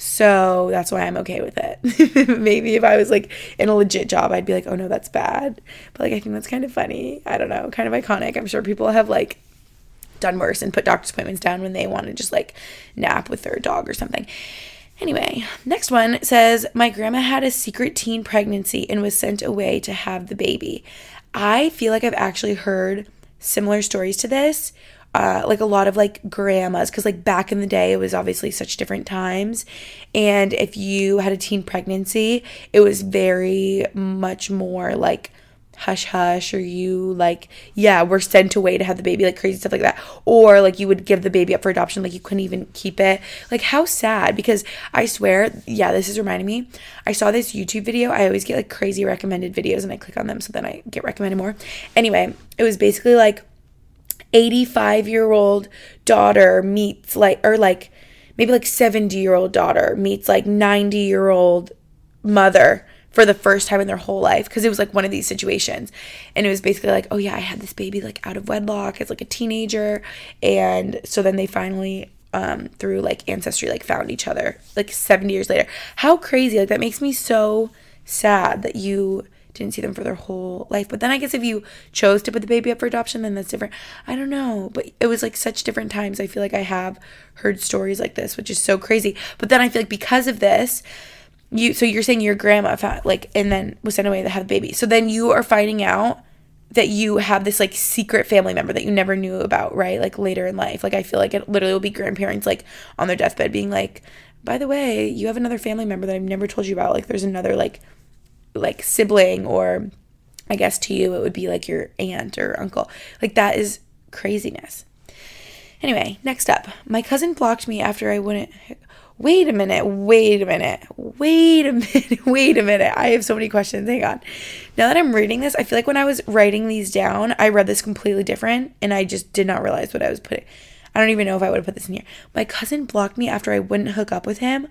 so that's why I'm okay with it. Maybe if I was like in a legit job, I'd be like, oh no, that's bad. But like I think that's kind of funny. I don't know, kind of iconic. I'm sure people have like done worse and put doctor's appointments down when they want to just like nap with their dog or something. Anyway, next one says, my grandma had a secret teen pregnancy and was sent away to have the baby. I feel like I've actually heard similar stories to this. Uh, like a lot of like grandmas, because like back in the day it was obviously such different times, and if you had a teen pregnancy it was very much more like hush hush, or you like, yeah, we're sent away to have the baby, like crazy stuff like that, or like you would give the baby up for adoption, like you couldn't even keep it. Like how sad, because I swear, yeah, this is reminding me, I saw this YouTube video. I always get like crazy recommended videos and I click on them so then I get recommended more. Anyway, it was basically like eighty-five year old daughter meets like, or like maybe like seventy year old daughter meets like ninety year old mother for the first time in their whole life, because it was like one of these situations. And it was basically like, oh yeah, I had this baby like out of wedlock as like a teenager, and so then they finally um through like ancestry like found each other like seventy years later. How crazy. Like that makes me so sad that you didn't see them for their whole life. But then I guess if you chose to put the baby up for adoption, then that's different. I don't know, but it was like such different times. I feel like I have heard stories like this, which is so crazy. But then I feel like because of this, you so you're saying your grandma found like, and then was sent away to have a baby, so then you are finding out that you have this like secret family member that you never knew about, right? Like later in life. Like I feel like it literally will be grandparents like on their deathbed being like, by the way, you have another family member that I've never told you about. Like there's another like like sibling, or I guess to you it would be like your aunt or uncle. Like that is craziness. Anyway, next up, my cousin blocked me after I wouldn't. Wait a minute, wait a minute, wait a minute, wait a minute. I have so many questions. Hang on. Now that I'm reading this, I feel like when I was writing these down, I read this completely different and I just did not realize what I was putting. I don't even know if I would have put this in here. My cousin blocked me after I wouldn't hook up with him.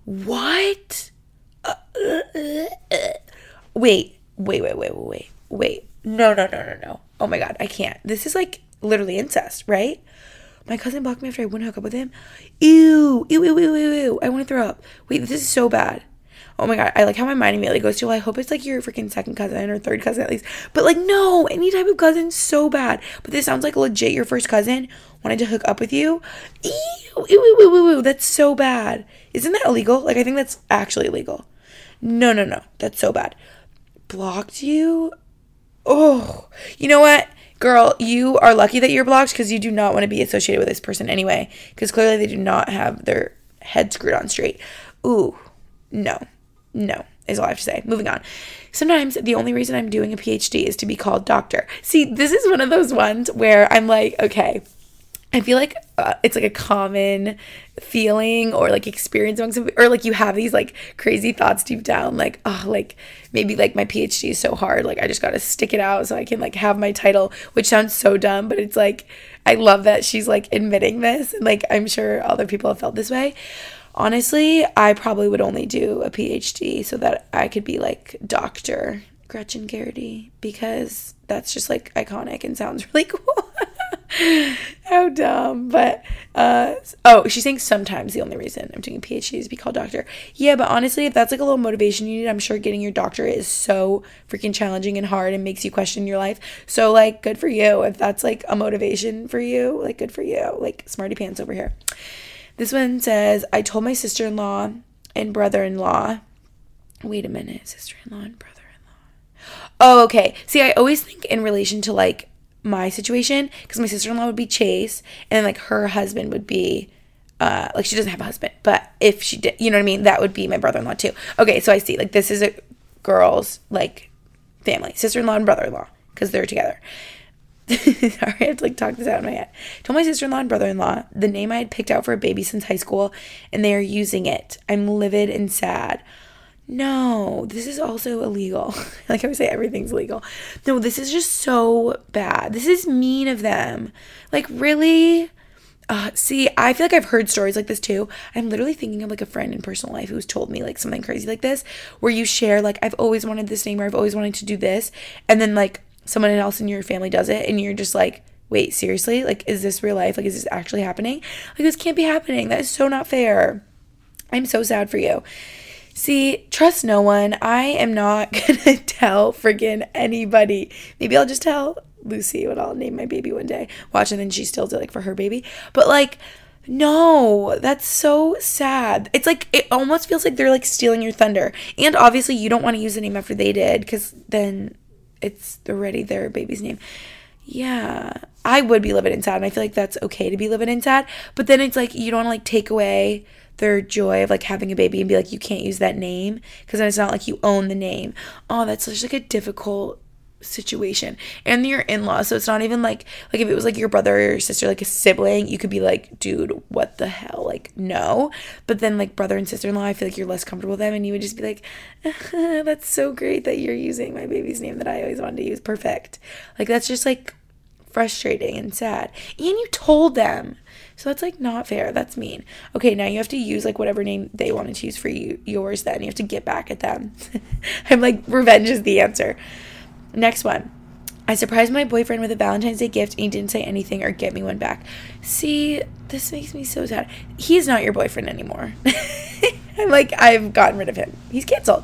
What? Uh, uh, uh, uh. Wait, wait, wait, wait, wait, wait. No, no, no, no, no. Oh my God, I can't. This is like literally incest, right? My cousin blocked me after I wouldn't hook up with him. Ew, ew, ew, ew, ew, ew. I want to throw up. Wait, this is so bad. Oh my God, I like how my mind immediately goes to, well, I hope it's like your freaking second cousin or third cousin at least. But like, no, any type of cousin, so bad. But this sounds like legit your first cousin wanted to hook up with you. Ew, ew, ew, ew, ew, ew. That's so bad. Isn't that illegal? Like, I think that's actually illegal. No, no, no. That's so bad. Blocked you? Oh, you know what? Girl, you are lucky that you're blocked, because you do not want to be associated with this person anyway, because clearly they do not have their head screwed on straight. Ooh, no, no, is all I have to say. Moving on. Sometimes the only reason I'm doing a P H D is to be called doctor. See, this is one of those ones where I'm like, okay, I feel like uh, it's like a common feeling or like experience among some, or like you have these like crazy thoughts deep down, like, oh, like maybe like my PhD is so hard, like I just got to stick it out so I can like have my title, which sounds so dumb, but it's like, I love that she's like admitting this, and like I'm sure other people have felt this way. Honestly, I probably would only do a PhD so that I could be like Doctor Gretchen Geraghty, because that's just like iconic and sounds really cool. How dumb. But uh oh, she's saying sometimes the only reason I'm doing a PhD is to be called doctor. Yeah, but honestly, if that's like a little motivation you need, I'm sure getting your doctorate is so freaking challenging and hard and makes you question your life. So like, good for you. If that's like a motivation for you, like good for you. Like smarty pants over here. This one says, I told my sister-in-law and brother-in-law. Wait a minute, sister-in-law and brother-in-law. Oh, okay. See, I always think in relation to like my situation, because my sister-in-law would be Chase, and then like her husband would be uh like, she doesn't have a husband, but if she did, you know what I mean, that would be my brother-in-law too. Okay, so I see, like, this is a girl's like family, sister-in-law and brother-in-law, because they're together. Sorry, I have to like talk this out in my head. Told my sister-in-law and brother-in-law the name I had picked out for a baby since high school, and they are using it. I'm livid and sad. No, this is also illegal. Like I would say, everything's legal. No, this is just so bad. This is mean of them. Like, really? Uh, see, I feel like I've heard stories like this too. I'm literally thinking of like a friend in personal life who's told me like something crazy like this, where you share like, I've always wanted this name, or I've always wanted to do this, and then like someone else in your family does it, and you're just like, wait, seriously? Like, is this real life? Like, is this actually happening? Like, this can't be happening. That is so not fair. I'm so sad for you. See, trust no one. I am not gonna tell friggin' anybody. Maybe I'll just tell Lucy what I'll name my baby one day. Watch, and then she steals it like for her baby. But like, no, that's so sad. It's like, it almost feels like they're like stealing your thunder. And obviously you don't want to use the name after they did, because then it's already their baby's name. Yeah, I would be livid and sad, and I feel like that's okay to be livid and sad. But then it's like, you don't want to like take away their joy of like having a baby and be like, you can't use that name, because then it's not like you own the name. Oh, that's such like a difficult situation. And your in-laws, so it's not even like, like if it was like your brother or your sister, like a sibling, you could be like, dude, what the hell, like, no. But then like brother and sister-in-law, I feel like you're less comfortable with them, and you would just be like, that's so great that you're using my baby's name that I always wanted to use. Perfect. Like, that's just like frustrating and sad. And you told them, so that's like not fair. That's mean. Okay, now you have to use like whatever name they wanted to use for you, yours then. You have to get back at them. I'm like, revenge is the answer. Next one. I surprised my boyfriend with a Valentine's Day gift, and he didn't say anything or get me one back. See, this makes me so sad. He's not your boyfriend anymore. I'm like, I've gotten rid of him. He's canceled.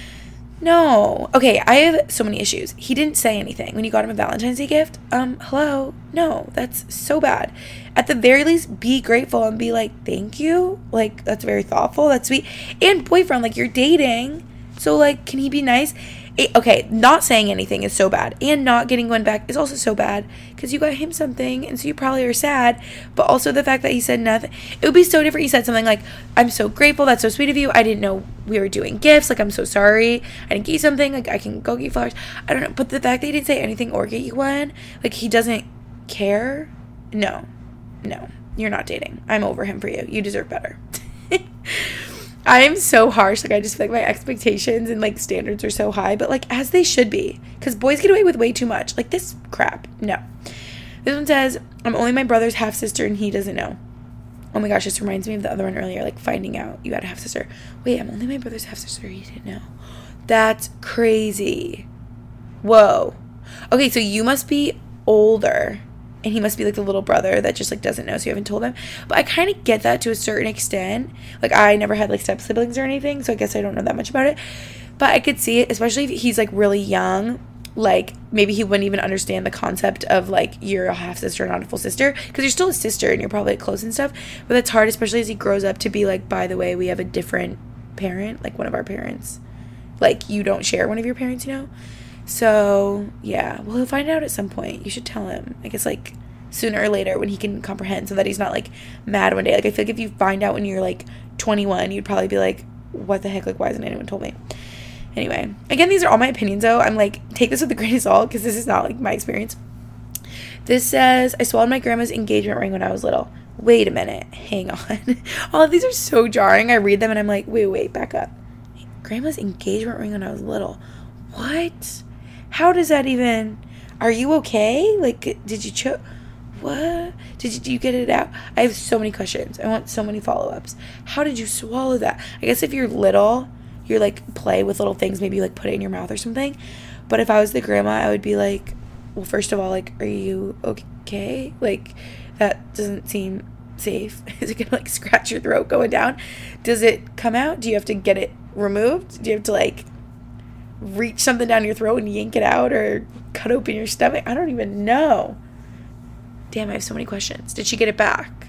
No. Okay, I have so many issues. He didn't say anything when you got him a Valentine's Day gift. Um, hello? No, that's so bad. At the very least, be grateful and be like, thank you. Like, that's very thoughtful. That's sweet. And boyfriend, like, you're dating. So, like, can he be nice? It, okay, not saying anything is so bad, and not getting one back is also so bad, because you got him something, and so you probably are sad. But also the fact that he said nothing, it would be so different. He said something like, I'm so grateful, that's so sweet of you, I didn't know we were doing gifts, like, I'm so sorry, I didn't get you something, like, I can go get you flowers, I don't know. But the fact that he didn't say anything or get you one, like, he doesn't care, no, no, you're not dating. I'm over him for you. You deserve better. I am so harsh. Like, I just feel like my expectations and, like, standards are so high. But, like, as they should be. Because boys get away with way too much. Like, this crap. No. This one says, I'm only my brother's half-sister and he doesn't know. Oh, my gosh. This reminds me of the other one earlier. Like, finding out you had a half-sister. Wait, I'm only my brother's half-sister. He didn't know. That's crazy. Whoa. Okay, so you must be older. And he must be like the little brother that just like doesn't know, so you haven't told him. But I kind of get that to a certain extent. Like, I never had like step siblings or anything, so I guess I don't know that much about it. But I could see it, especially if he's like really young. Like, maybe he wouldn't even understand the concept of like you're a half sister, not a full sister, because you're still a sister and you're probably like, close and stuff. But that's hard, especially as he grows up, to be like, by the way, we have a different parent, like one of our parents. Like, you don't share one of your parents, you know. So, yeah. Well, he'll find out at some point. You should tell him. I guess, like, sooner or later when he can comprehend, so that he's not, like, mad one day. Like, I feel like if you find out when you're, like, twenty-one, you'd probably be like, what the heck? Like, why hasn't anyone told me? Anyway. Again, these are all my opinions, though. I'm, like, take this with a grain of salt, because this is not, like, my experience. This says, I swallowed my grandma's engagement ring when I was little. Wait a minute. Hang on. All of these are so jarring. I read them and I'm like, wait, wait, back up. Grandma's engagement ring when I was little. What? How does that even... Are you okay? Like, did you choke? What? Did you, did you get it out? I have so many questions. I want so many follow-ups. How did you swallow that? I guess if you're little, you're like, play with little things. Maybe you like put it in your mouth or something. But if I was the grandma, I would be like, well, first of all, like, are you okay? Like, that doesn't seem safe. Is it gonna like scratch your throat going down? Does it come out? Do you have to get it removed? Do you have to like reach something down your throat and yank it out, or cut open your stomach? I don't even know. Damn, I have so many questions. Did she get it back?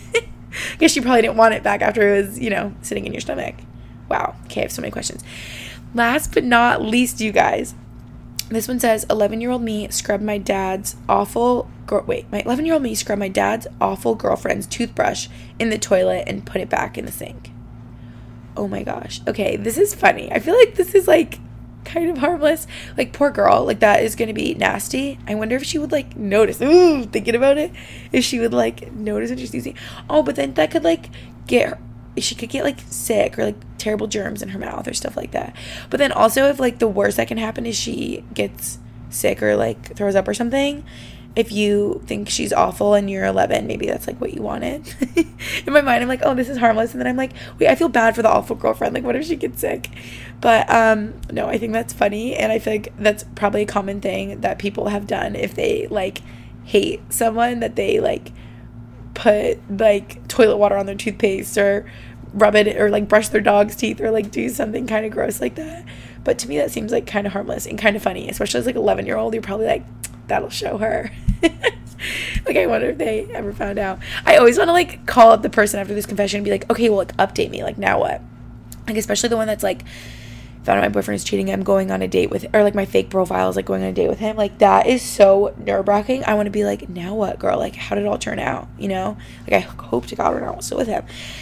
I guess she probably didn't want it back after it was, you know, sitting in your stomach. Wow. Okay, I have so many questions. Last but not least, you guys, this one says, eleven-year-old me scrubbed my dad's awful... Girl, wait, my eleven-year-old me scrubbed my dad's awful girlfriend's toothbrush in the toilet and put it back in the sink. Oh my gosh. Okay, this is funny. I feel like this is, like, kind of harmless. Like, poor girl. Like, that is going to be nasty. I wonder if she would, like, notice. Ooh, thinking about it. If she would, like, notice when she's using... Oh, but then that could, like, get her... She could get, like, sick or, like, terrible germs in her mouth or stuff like that. But then also, if, like, the worst that can happen is she gets sick or, like, throws up or something, if you think she's awful and you're eleven, maybe that's, like, what you wanted. In my mind, I'm like, oh, this is harmless. And then I'm like, wait, I feel bad for the awful girlfriend. Like, what if she gets sick? But, um, no, I think that's funny. And I feel like that's probably a common thing that people have done if they, like, hate someone, that they, like, put, like, toilet water on their toothpaste or rub it or, like, brush their dog's teeth or, like, do something kind of gross like that. But to me, that seems, like, kind of harmless and kind of funny, especially as, like, eleven-year-old. You're probably like, that'll show her. Like, I wonder if they ever found out. I always want to, like, call up the person after this confession and be like, okay, well, like, update me. Like, now what? Like, especially the one that's, like, found out my boyfriend is cheating, I'm going on a date with, or, like, my fake profile is, like, going on a date with him. Like, that is so nerve-wracking. I want to be like, now what, girl? Like, how did it all turn out? You know? Like, I hope to God we're not still with him.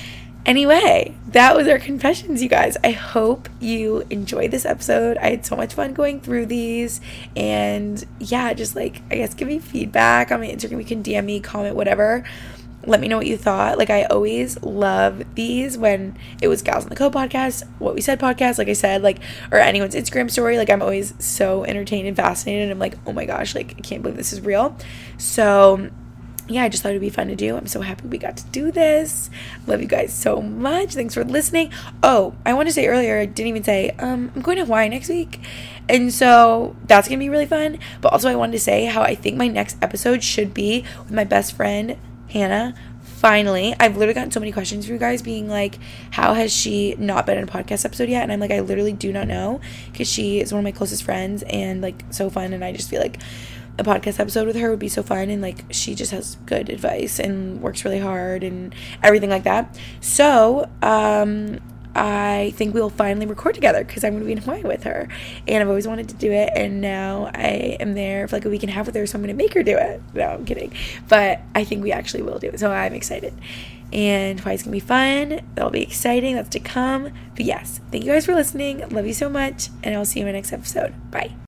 Anyway, that was our confessions, you guys. I hope you enjoyed this episode. I had so much fun going through these. And yeah, just like, I guess give me feedback on my Instagram. You can D M me, comment, whatever. Let me know what you thought. Like, I always love these when it was Gals on the Code podcast, What We Said podcast, like I said, like, or anyone's Instagram story. Like, I'm always so entertained and fascinated. And I'm like, oh my gosh, like, I can't believe this is real. So yeah, I just thought it would be fun to do. I'm so happy we got to do this. Love you guys so much. Thanks for listening. Oh, I want to say earlier, I didn't even say, um, I'm going to Hawaii next week. And so that's going to be really fun. But also I wanted to say how I think my next episode should be with my best friend, Hannah. Finally, I've literally gotten so many questions from you guys being like, how has she not been in a podcast episode yet? And I'm like, I literally do not know, because she is one of my closest friends and like so fun. And I just feel like a podcast episode with her would be so fun, and like she just has good advice and works really hard and everything like that. So um I think we'll finally record together, because I'm going to be in Hawaii with her, and I've always wanted to do it, and now I am there for like a week and a half with her, so I'm going to make her do it. No, I'm kidding, but I think we actually will do it, so I'm excited. And Hawaii's going to be fun. That'll be exciting. That's to come. But yes, thank you guys for listening. Love you so much, and I'll see you in my next episode. Bye.